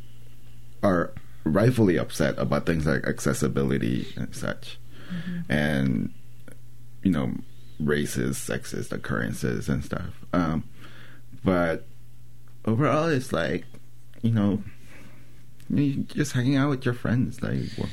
are rightfully upset about things like accessibility and such, and you know, racist, sexist occurrences and stuff. Um, but overall, it's like you know, you just hanging out with your friends, like. Well,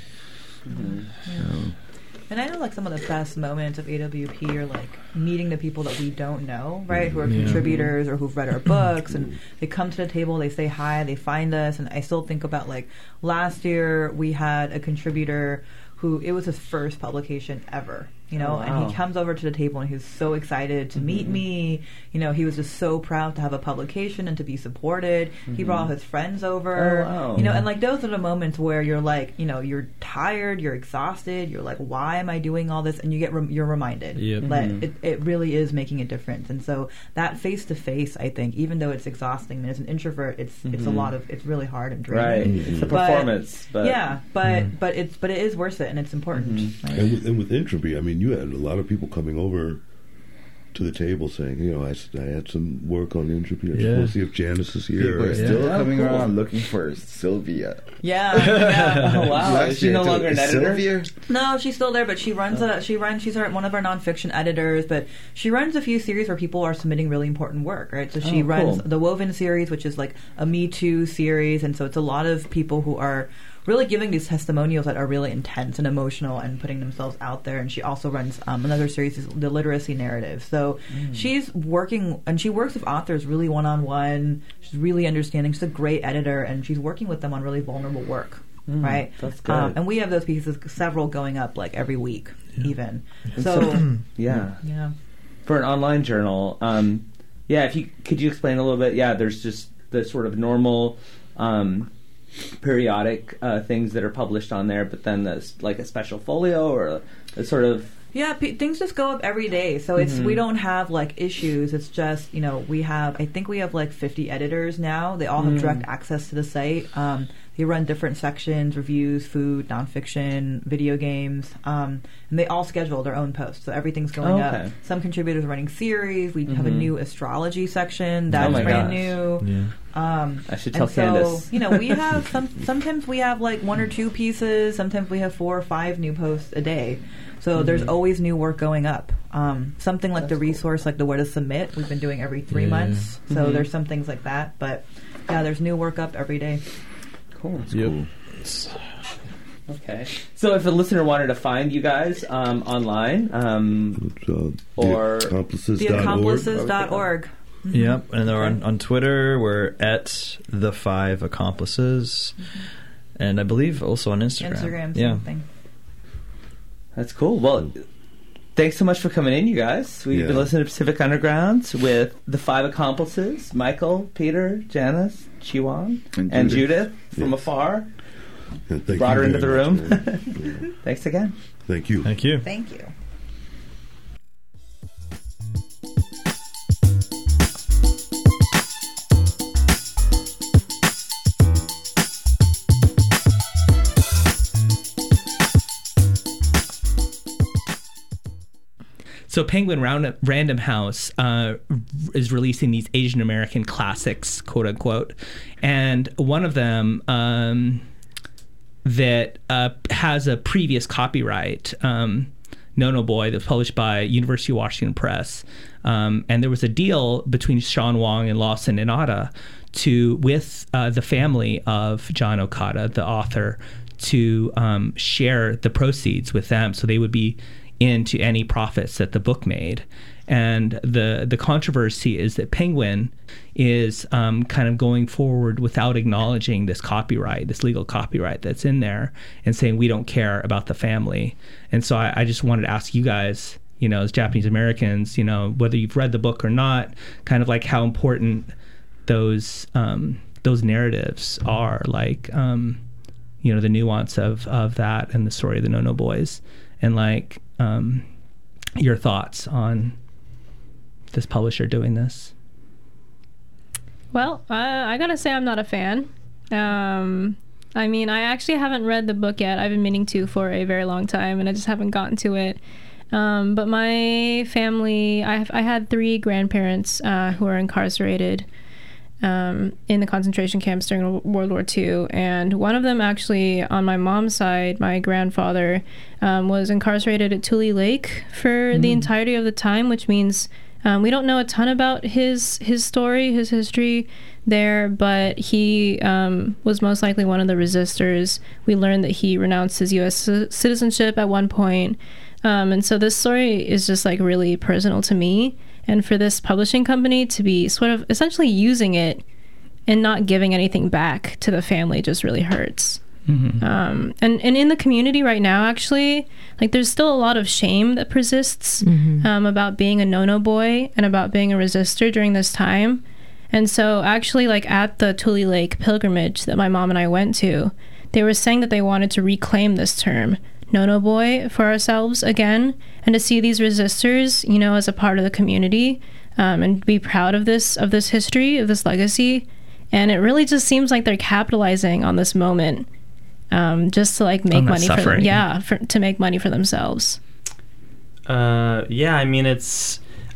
so, And I know like some of the best moments of A W P are like meeting the people that we don't know, right? Who are Yeah. contributors or who've read our books, and they come to the table, they say hi, they find us, and I still think about like last year we had a contributor who it was his first publication ever, you know, Oh, and wow. he comes over to the table and he's so excited to meet me. You know, he was just so proud to have a publication and to be supported. He brought all his friends over, Oh, wow. you know, and like those are the moments where you're like, you know, you're tired, you're exhausted, you're like, why am I doing all this? And you get rem- you're reminded Yep. that Mhm. it, it really is making a difference. And so that face to face, I think, even though it's exhausting, and as an introvert, it's it's a Mhm. lot of it's really hard and draining. Right. It's a But- performance. But yeah, but but it's but it is worth it, and it's important. Mhm. right? And with, and with Entropy, I mean, you had a lot of people coming over to the table saying, you know, I, s- I had some work on entropy. I just Yeah. want to see if Janice is here. People are still Yeah. coming Oh, cool. around looking for Sylvia. Yeah, yeah. Oh, wow. Last Is she year, no too. longer an Is editor? Sylvia? No, she's still there, but she runs a she runs she's our, one of our nonfiction editors, but she runs a few series where people are submitting really important work, right? So she Oh, runs cool. the Woven series, which is like a Me Too series, and so it's a lot of people who are really giving these testimonials that are really intense and emotional and putting themselves out there. And she also runs um, another series, is the Literacy Narrative. So she's working, and she works with authors really one on one. She's really understanding. She's a great editor, and she's working with them on really vulnerable work. Mm, right? that's good. Um, and we have those pieces, several going up like every week, even. So, Yeah. yeah. For an online journal, um, yeah. If you could you explain a little bit? Yeah, there's just the sort of normal, um, periodic uh, things that are published on there, but then there's like a special folio or a sort of. Yeah, p- things just go up every day. So it's Mhm. we don't have like issues. It's just, you know, we have I think we have like fifty editors now. They all have Mm. direct access to the site. Um, they run different sections: reviews, food, nonfiction, video games, um, and they all schedule their own posts. So everything's going Oh, okay. up. Some contributors are running series. We have a Mhm. new astrology section that's Oh my brand gosh. new. Yeah. Um, I should tell and so, Candace. you know, we have some. Sometimes we have like one or two pieces. Sometimes we have four or five new posts a day. So there's Mhm. always new work going up. Um, something like the resource, like the Where to Submit, we've been doing every three Yeah. months. So Mhm. there's some things like that. But yeah, there's new work up every day. Cool. Yep. Cool. Okay. So if a listener wanted to find you guys um, online, um, It's, uh, Or- theaccomplices The dot org. accomplices dot org. Mhm. Yep, and then we're on, on Twitter. We're at the Five Accomplices, and I believe also on Instagram. Instagram, same yeah. thing. that's cool. Well, thanks so much for coming in, you guys. We've Yeah. been listening to Pacific Underground with the five accomplices: Michael, Peter, Janice, Chiwon, And and Judith. Judith from Yes. afar. Yeah, thank Brought you her into the very room. much, man. Yeah. Thanks again. Thank you. Thank you. Thank you. So Penguin Round- Random House uh, is releasing these Asian American classics, quote unquote, and one of them um, that uh, has a previous copyright, um, No No Boy, that was published by University of Washington Press, um, and there was a deal between Sean Wong and Lawson Inada to with uh, the family of John Okada, the author, to um, share the proceeds with them, so they would be into any profits that the book made. And the the controversy is that Penguin is um, kind of going forward without acknowledging this copyright, this legal copyright that's in there, and saying we don't care about the family. And so I, I just wanted to ask you guys, you know, as Japanese Americans, you know, whether you've read the book or not, kind of like how important those um, those narratives are, like um, you know, the nuance of of that and the story of the No No Boys, and like um, your thoughts on this publisher doing this. Well, uh, I gotta say I'm not a fan. Um, I mean, I actually haven't read the book yet. I've been meaning to for a very long time, and I just haven't gotten to it. Um, but my family, I have, I had three grandparents uh, who were incarcerated um, in the concentration camps during World War Two, and one of them actually, on my mom's side, my grandfather, um, was incarcerated at Tule Lake for the entirety of the time, which means um, we don't know a ton about his his story, his history there, but he um, was most likely one of the resistors. We learned that he renounced his U S c- citizenship at one point. Um, and so this story is just like really personal to me. And for this publishing company to be sort of essentially using it and not giving anything back to the family just really hurts. Mm-hmm. Um, and, and in the community right now, actually, like there's still a lot of shame that persists um, about being a no-no boy and about being a resistor during this time. And so actually, like at the Tule Lake pilgrimage that my mom and I went to, they were saying that they wanted to reclaim this term, no-no boy, for ourselves again, and to see these resistors, you know, as a part of the community, um, and be proud of this, of this history, of this legacy. And it really just seems like they're capitalizing on this moment, um, just to like make On that money for them. suffering. Yeah, for, to make money for themselves. Uh, yeah, I mean, it's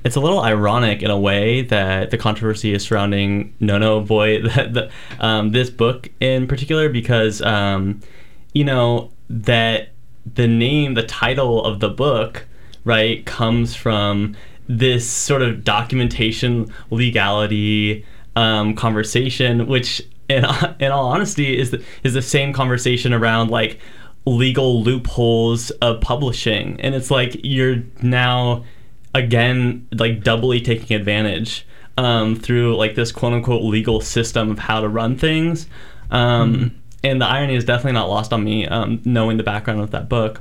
it's a little ironic in a way that the controversy is surrounding No No Boy, the, the, um, this book in particular, because um, you know that the name, the title of the book, right, comes from this sort of documentation legality um, conversation, which in, in all honesty is the, is the same conversation around like legal loopholes of publishing. And it's like you're now again like doubly taking advantage um, through like this quote unquote legal system of how to run things. Um, mm-hmm. And the irony is definitely not lost on me, um, knowing the background of that book.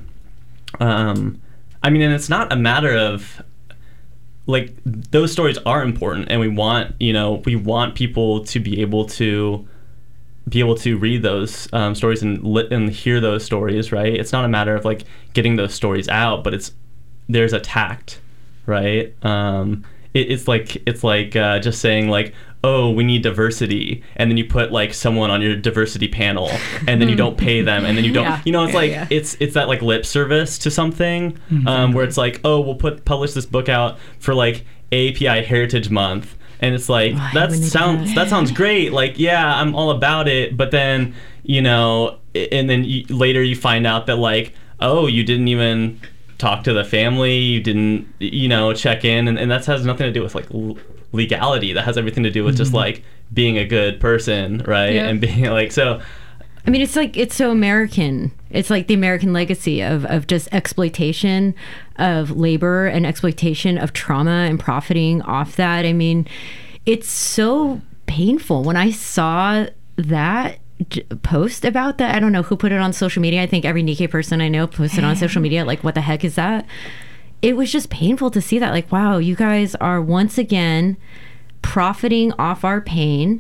Um, I mean, and it's not a matter of like those stories are important, and we want, you know, we want people to be able to be able to read those um, stories and lit and hear those stories, right? It's not a matter of like getting those stories out, but it's there's a tact, right? Um, it, it's like it's like uh, just saying like, oh, we need diversity, and then you put like someone on your diversity panel, and then you don't pay them, and then you don't, yeah. you know, it's yeah, like yeah. it's it's that like lip service to something, mm-hmm. um, where it's like, oh, we'll put publish this book out for like A P I Heritage Month. And it's like, that sounds that sounds great. Like, yeah, I'm all about it. But then, you know, and then you, later you find out that like, oh, you didn't even talk to the family. You didn't, you know, check in. And, and that has nothing to do with like legality. That has everything to do with mm-hmm. just like being a good person, right? Yeah. And being like, so. I mean, it's like, it's so American. It's like the American legacy of, of just exploitation of labor and exploitation of trauma and profiting off that. I mean, it's so painful. When I saw that post about that, I don't know who put it on social media. I think every Nikkei person I know posted on social media, like, what the heck is that? It was just painful to see that. Like, wow, you guys are once again profiting off our pain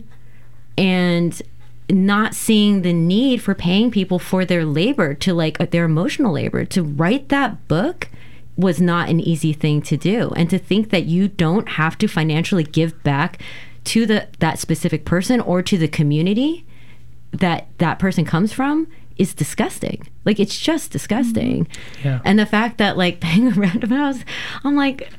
and not seeing the need for paying people for their labor, to like their emotional labor. To write that book was not an easy thing to do, and to think that you don't have to financially give back to the that specific person or to the community that that person comes from is disgusting. Like, it's just disgusting. Yeah. And the fact that like paying a random house, I'm like,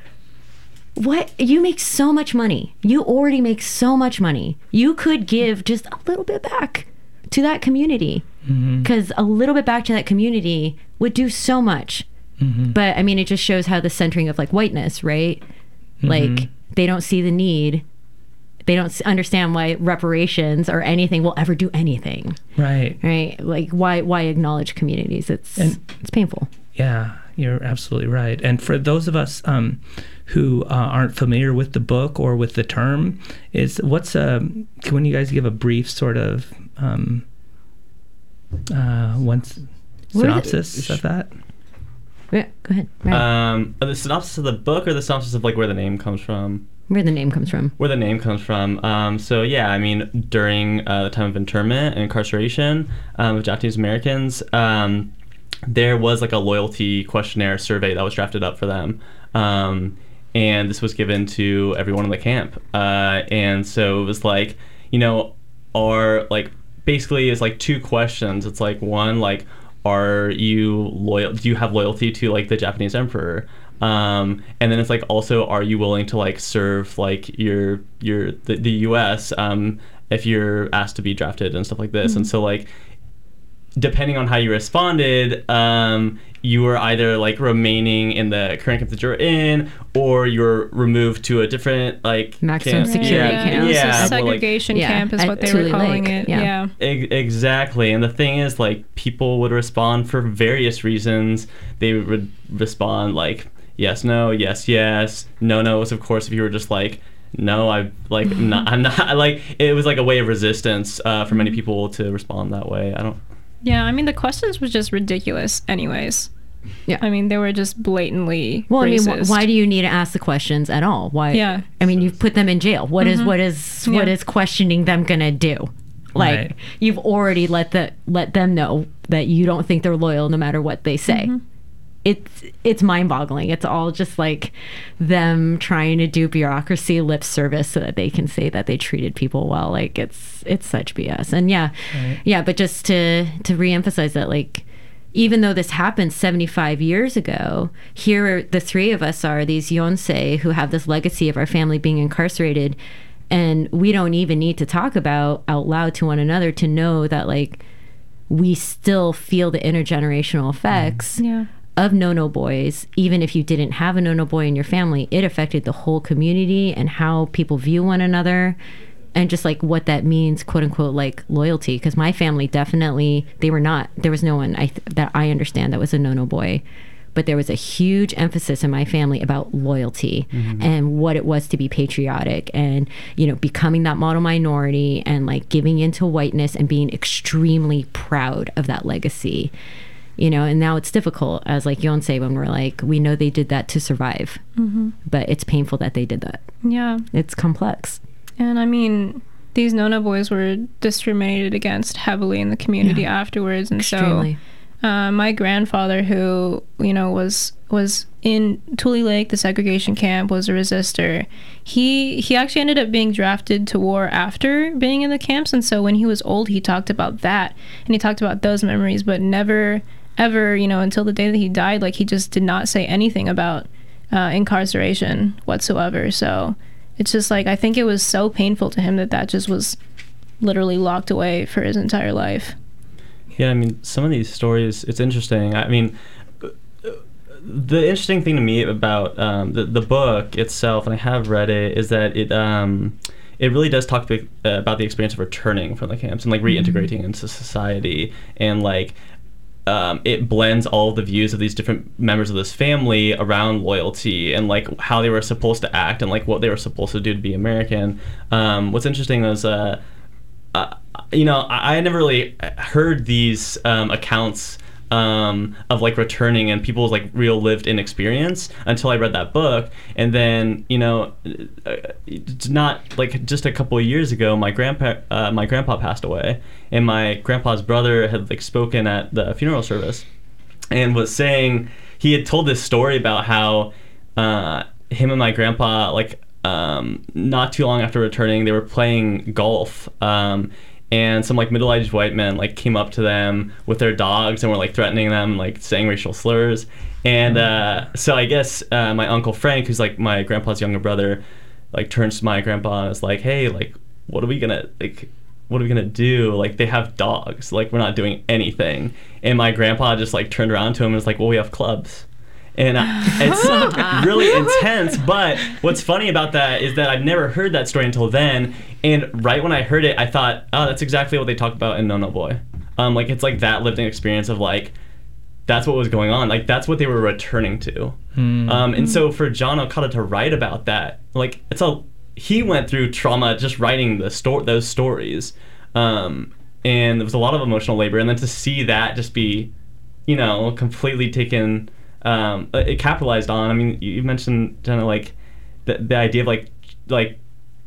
what? You make so much money. You already make so much money. You could give just a little bit back to that community, because mm-hmm. a little bit back to that community would do so much. Mm-hmm. But I mean, it just shows how the centering of like whiteness, right? Mm-hmm. Like, they don't see the need. They don't understand why reparations or anything will ever do anything. Right. Right. Like, why why acknowledge communities? It's and, it's painful. Yeah, you're absolutely right. And for those of us um, who uh, aren't familiar with the book or with the term, is what's a can you guys give a brief sort of um, uh, one synopsis of that? Yeah, go ahead. Right. Um, the synopsis of the book, or the synopsis of like where the name comes from? Where the name comes from. Where the name comes from. Um, so yeah, I mean, during uh, the time of internment and incarceration um, of Japanese Americans, um, there was like a loyalty questionnaire survey that was drafted up for them. Um, and this was given to everyone in the camp. Uh, and so it was like, you know, are like, basically it's like two questions. It's like, one, like, are you loyal? Do you have loyalty to like the Japanese emperor? Um, and then it's like, also, are you willing to like serve like your your the, the U S um, if you're asked to be drafted and stuff like this? Mm-hmm. And so like, depending on how you responded, um, you were either like remaining in the current camp that you're in, or you're removed to a different like maximum camp. security yeah, camp. Yeah, so segregation like, camp yeah, is what they were calling Lake. it. Yeah. yeah. E- exactly. And the thing is, like, people would respond for various reasons. They would respond like yes, no, yes, yes, no, no's. Of course, if you were just like, no, I like not, I'm not like, it was like a way of resistance uh, for many people to respond that way. I don't. Yeah, I mean, the questions were just ridiculous anyways. Yeah. I mean, they were just blatantly well, racist. I mean, wh- why do you need to ask the questions at all? Why? Yeah. I mean, you've put them in jail. What mm-hmm. is what is what yeah. is questioning them gonna do? Like, right. you've already let the let them know that you don't think they're loyal no matter what they say. Mm-hmm. It's it's mind-boggling. It's all just like them trying to do bureaucracy lip service so that they can say that they treated people well. Like, it's it's such B S. And yeah, right. yeah. But just to to reemphasize that, like, even though this happened seventy-five years ago, here the three of us are these Yonsei who have this legacy of our family being incarcerated, and we don't even need to talk about out loud to one another to know that like we still feel the intergenerational effects Yeah. of no-no boys. Even if you didn't have a no-no boy in your family, it affected the whole community and how people view one another, and just like what that means, quote unquote, like loyalty. Because my family definitely, they were not, there was no one I that I understand that was a no-no boy, but there was a huge emphasis in my family about loyalty Mhm. and what it was to be patriotic, and you know, becoming that model minority and like giving into whiteness and being extremely proud of that legacy. You know, and now it's difficult as like Yonsei when we're like, we know they did that to survive, Mhm. but it's painful that they did that. Yeah. It's complex. And I mean, these no-no boys were discriminated against heavily in the community Yeah. afterwards, and Extremely. so uh, my grandfather, who you know was was in Tule Lake, the segregation camp, was a resistor. He he actually ended up being drafted to war after being in the camps, and so when he was old, he talked about that, and he talked about those memories, but never ever, you know, until the day that he died, like he just did not say anything about uh, incarceration whatsoever. So it's just like, I think it was so painful to him that that just was literally locked away for his entire life. Yeah, I mean, some of these stories, it's interesting. I mean, the interesting thing to me about um, the, the book itself, and I have read it, is that it um, it really does talk to, uh, about the experience of returning from the camps and like reintegrating Mhm. into society, and like um, it blends all of the views of these different members of this family around loyalty and like how they were supposed to act and like what they were supposed to do to be American. Um, what's interesting is, uh, uh, you know, I, I had never really heard these um, accounts um, of like returning and people's like real lived in experience until I read that book. And then, you know, uh, it's not like just a couple of years ago, my grandpa, uh, my grandpa passed away, and my grandpa's brother had like spoken at the funeral service and was saying, he had told this story about how uh, him and my grandpa, like um, not too long after returning, they were playing golf. Um, and some like middle-aged white men like came up to them with their dogs and were like threatening them, like saying racial slurs. And uh, so I guess uh, my uncle Frank, who's like my grandpa's younger brother, like turns to my grandpa and is like, hey, like, what are we gonna like what are we gonna do? Like, they have dogs, like we're not doing anything. And my grandpa just like turned around to him and was like, well, we have clubs. And uh, it's really intense. But what's funny about that is that I've never heard that story until then. And right when I heard it, I thought, oh, that's exactly what they talked about in No No Boy. Um, like, it's like that lived experience of like, that's what was going on. Like, that's what they were returning to. Hmm. Um, and so for John Okada to write about that, like, it's a he went through trauma just writing the sto- those stories. Um, and there was a lot of emotional labor. And then to see that just be, you know, completely taken, um, it capitalized on. I mean, you mentioned kind of like the, the idea of like, like,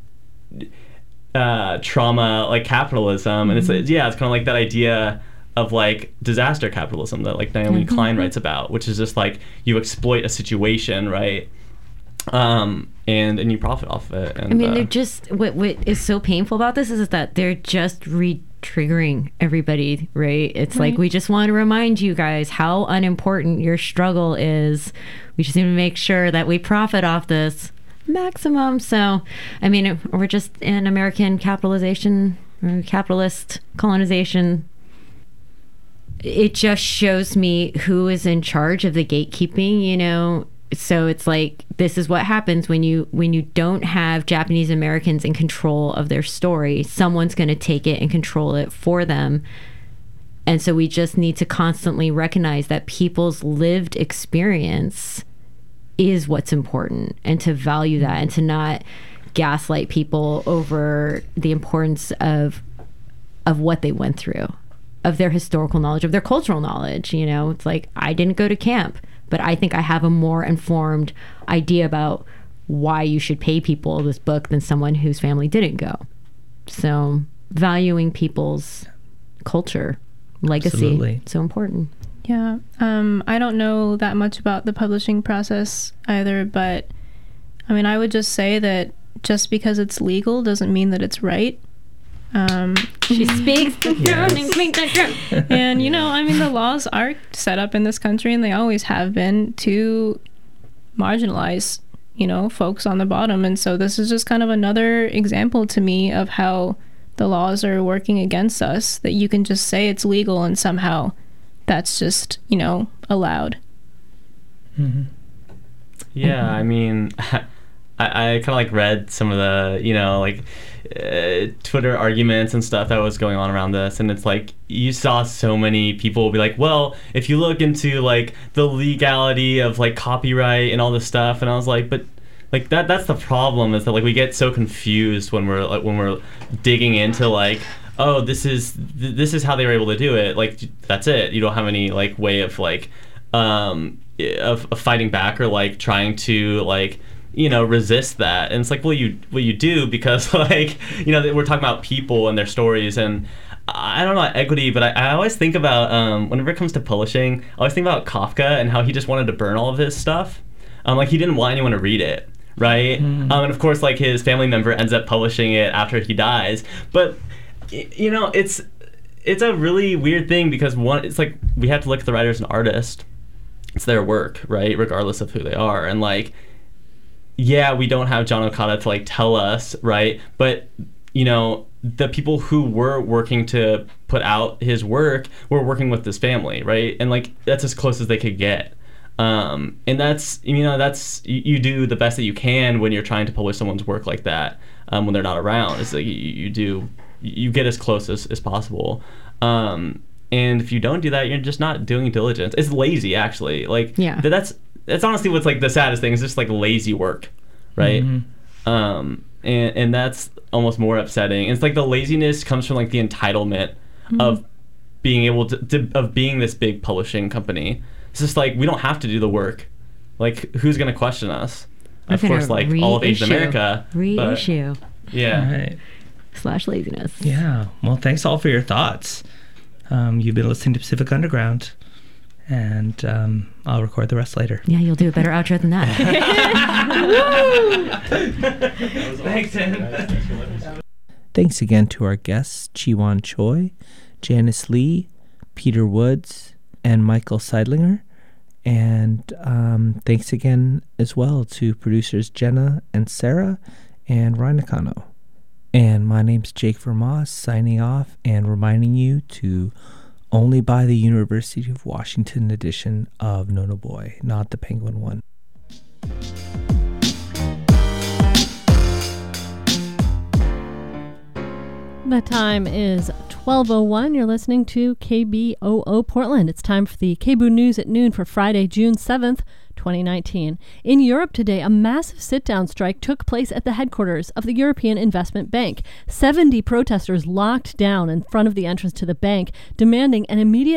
uh, trauma, like capitalism. And it's, Mhm. yeah, it's kind of like that idea of like disaster capitalism that like Naomi Mhm. Klein writes about, which is just like you exploit a situation, right? Um, and and you profit off of it. And, I mean, uh, they're just, what what is so painful about this is that they're just re-triggering everybody, right? It's like, Right. we just want to remind you guys how unimportant your struggle is. We just need to make sure that we profit off this maximum. So, I mean, we're just in American capitalization, or capitalist colonization. It just shows me who is in charge of the gatekeeping, you know. So it's like, this is what happens when you when you don't have Japanese Americans in control of their story. Someone's going to take it and control it for them. And so we just need to constantly recognize that people's lived experience is what's important, and to value that, and to not gaslight people over the importance of of what they went through, of their historical knowledge, of their cultural knowledge. You know, it's like, I didn't go to camp, but I think I have a more informed idea about why you should pay people this book than someone whose family didn't go. So valuing people's culture, legacy, Absolutely. so important. Yeah. Um, I don't know that much about the publishing process either, but I mean, I would just say that just because it's legal doesn't mean that it's right. Um, she speaks the Yes. throne and clink the drum. And, you know, I mean, the laws are set up in this country, and they always have been, to marginalize, you know, folks on the bottom. And so this is just kind of another example to me of how the laws are working against us, that you can just say it's legal and somehow that's just, you know, allowed. Mm-hmm. Yeah, I mean, I, I kind of like read some of the, you know, like uh, Twitter arguments and stuff that was going on around this, and it's like you saw so many people be like, well, if you look into like the legality of like copyright and all this stuff, and I was like, but like that that's the problem, is that like we get so confused when we're like when we're digging into like, oh, this is th- this is how they were able to do it, like that's it, you don't have any like way of like um of, of fighting back or like trying to like, you know, resist that. And it's like, well, you well you do, because like, you know, we're talking about people and their stories, and I don't know about equity, but I, I always think about um whenever it comes to publishing, I always think about Kafka and how he just wanted to burn all of his stuff. Um like he didn't want anyone to read it, right? Mm. Um and of course like his family member ends up publishing it after he dies. But you know, it's it's a really weird thing, because one, it's like we have to look at the writer as an artist. It's their work, right? Regardless of who they are. And like, yeah, we don't have John Okada to like tell us, right? But you know, the people who were working to put out his work were working with this family, right? And like, that's as close as they could get. Um, and that's, you know, that's, you, you do the best that you can when you're trying to publish someone's work like that, um, when they're not around. It's like you, you do, you get as close as, as possible. Um, and if you don't do that, you're just not doing diligence. It's lazy, actually. Like, yeah. th- that's, that's honestly what's like the saddest thing, is just like lazy work, right? Mm-hmm. Um, and, and that's almost more upsetting. It's like the laziness comes from like the entitlement mm-hmm. of being able to, to, of being this big publishing company. It's just like, we don't have to do the work. Like, who's going to question us? We're of course, like all of Asian America. Reissue. But, yeah. Right. Slash laziness. Yeah. Well, thanks all for your thoughts. Um, you've been listening to Pacific Underground, and um, I'll record the rest later. Yeah, you'll do a better outro than that. Thanks, Tim. Thanks again to our guests, Chi-Wan Choi, Janice Lee, Peter Woods, and Michael Seidlinger. And um, thanks again as well to producers Jenna and Sarah and Ryan Nakano. And my name's Jake Vermoss, signing off and reminding you to only buy the University of Washington edition of Nono Boy, not the Penguin one. The time is twelve oh one. You're listening to K B O O Portland. It's time for the K B O O News at noon for Friday, June seventh, twenty nineteen. In Europe today, a massive sit-down strike took place at the headquarters of the European Investment Bank. seventy protesters locked down in front of the entrance to the bank, demanding an immediate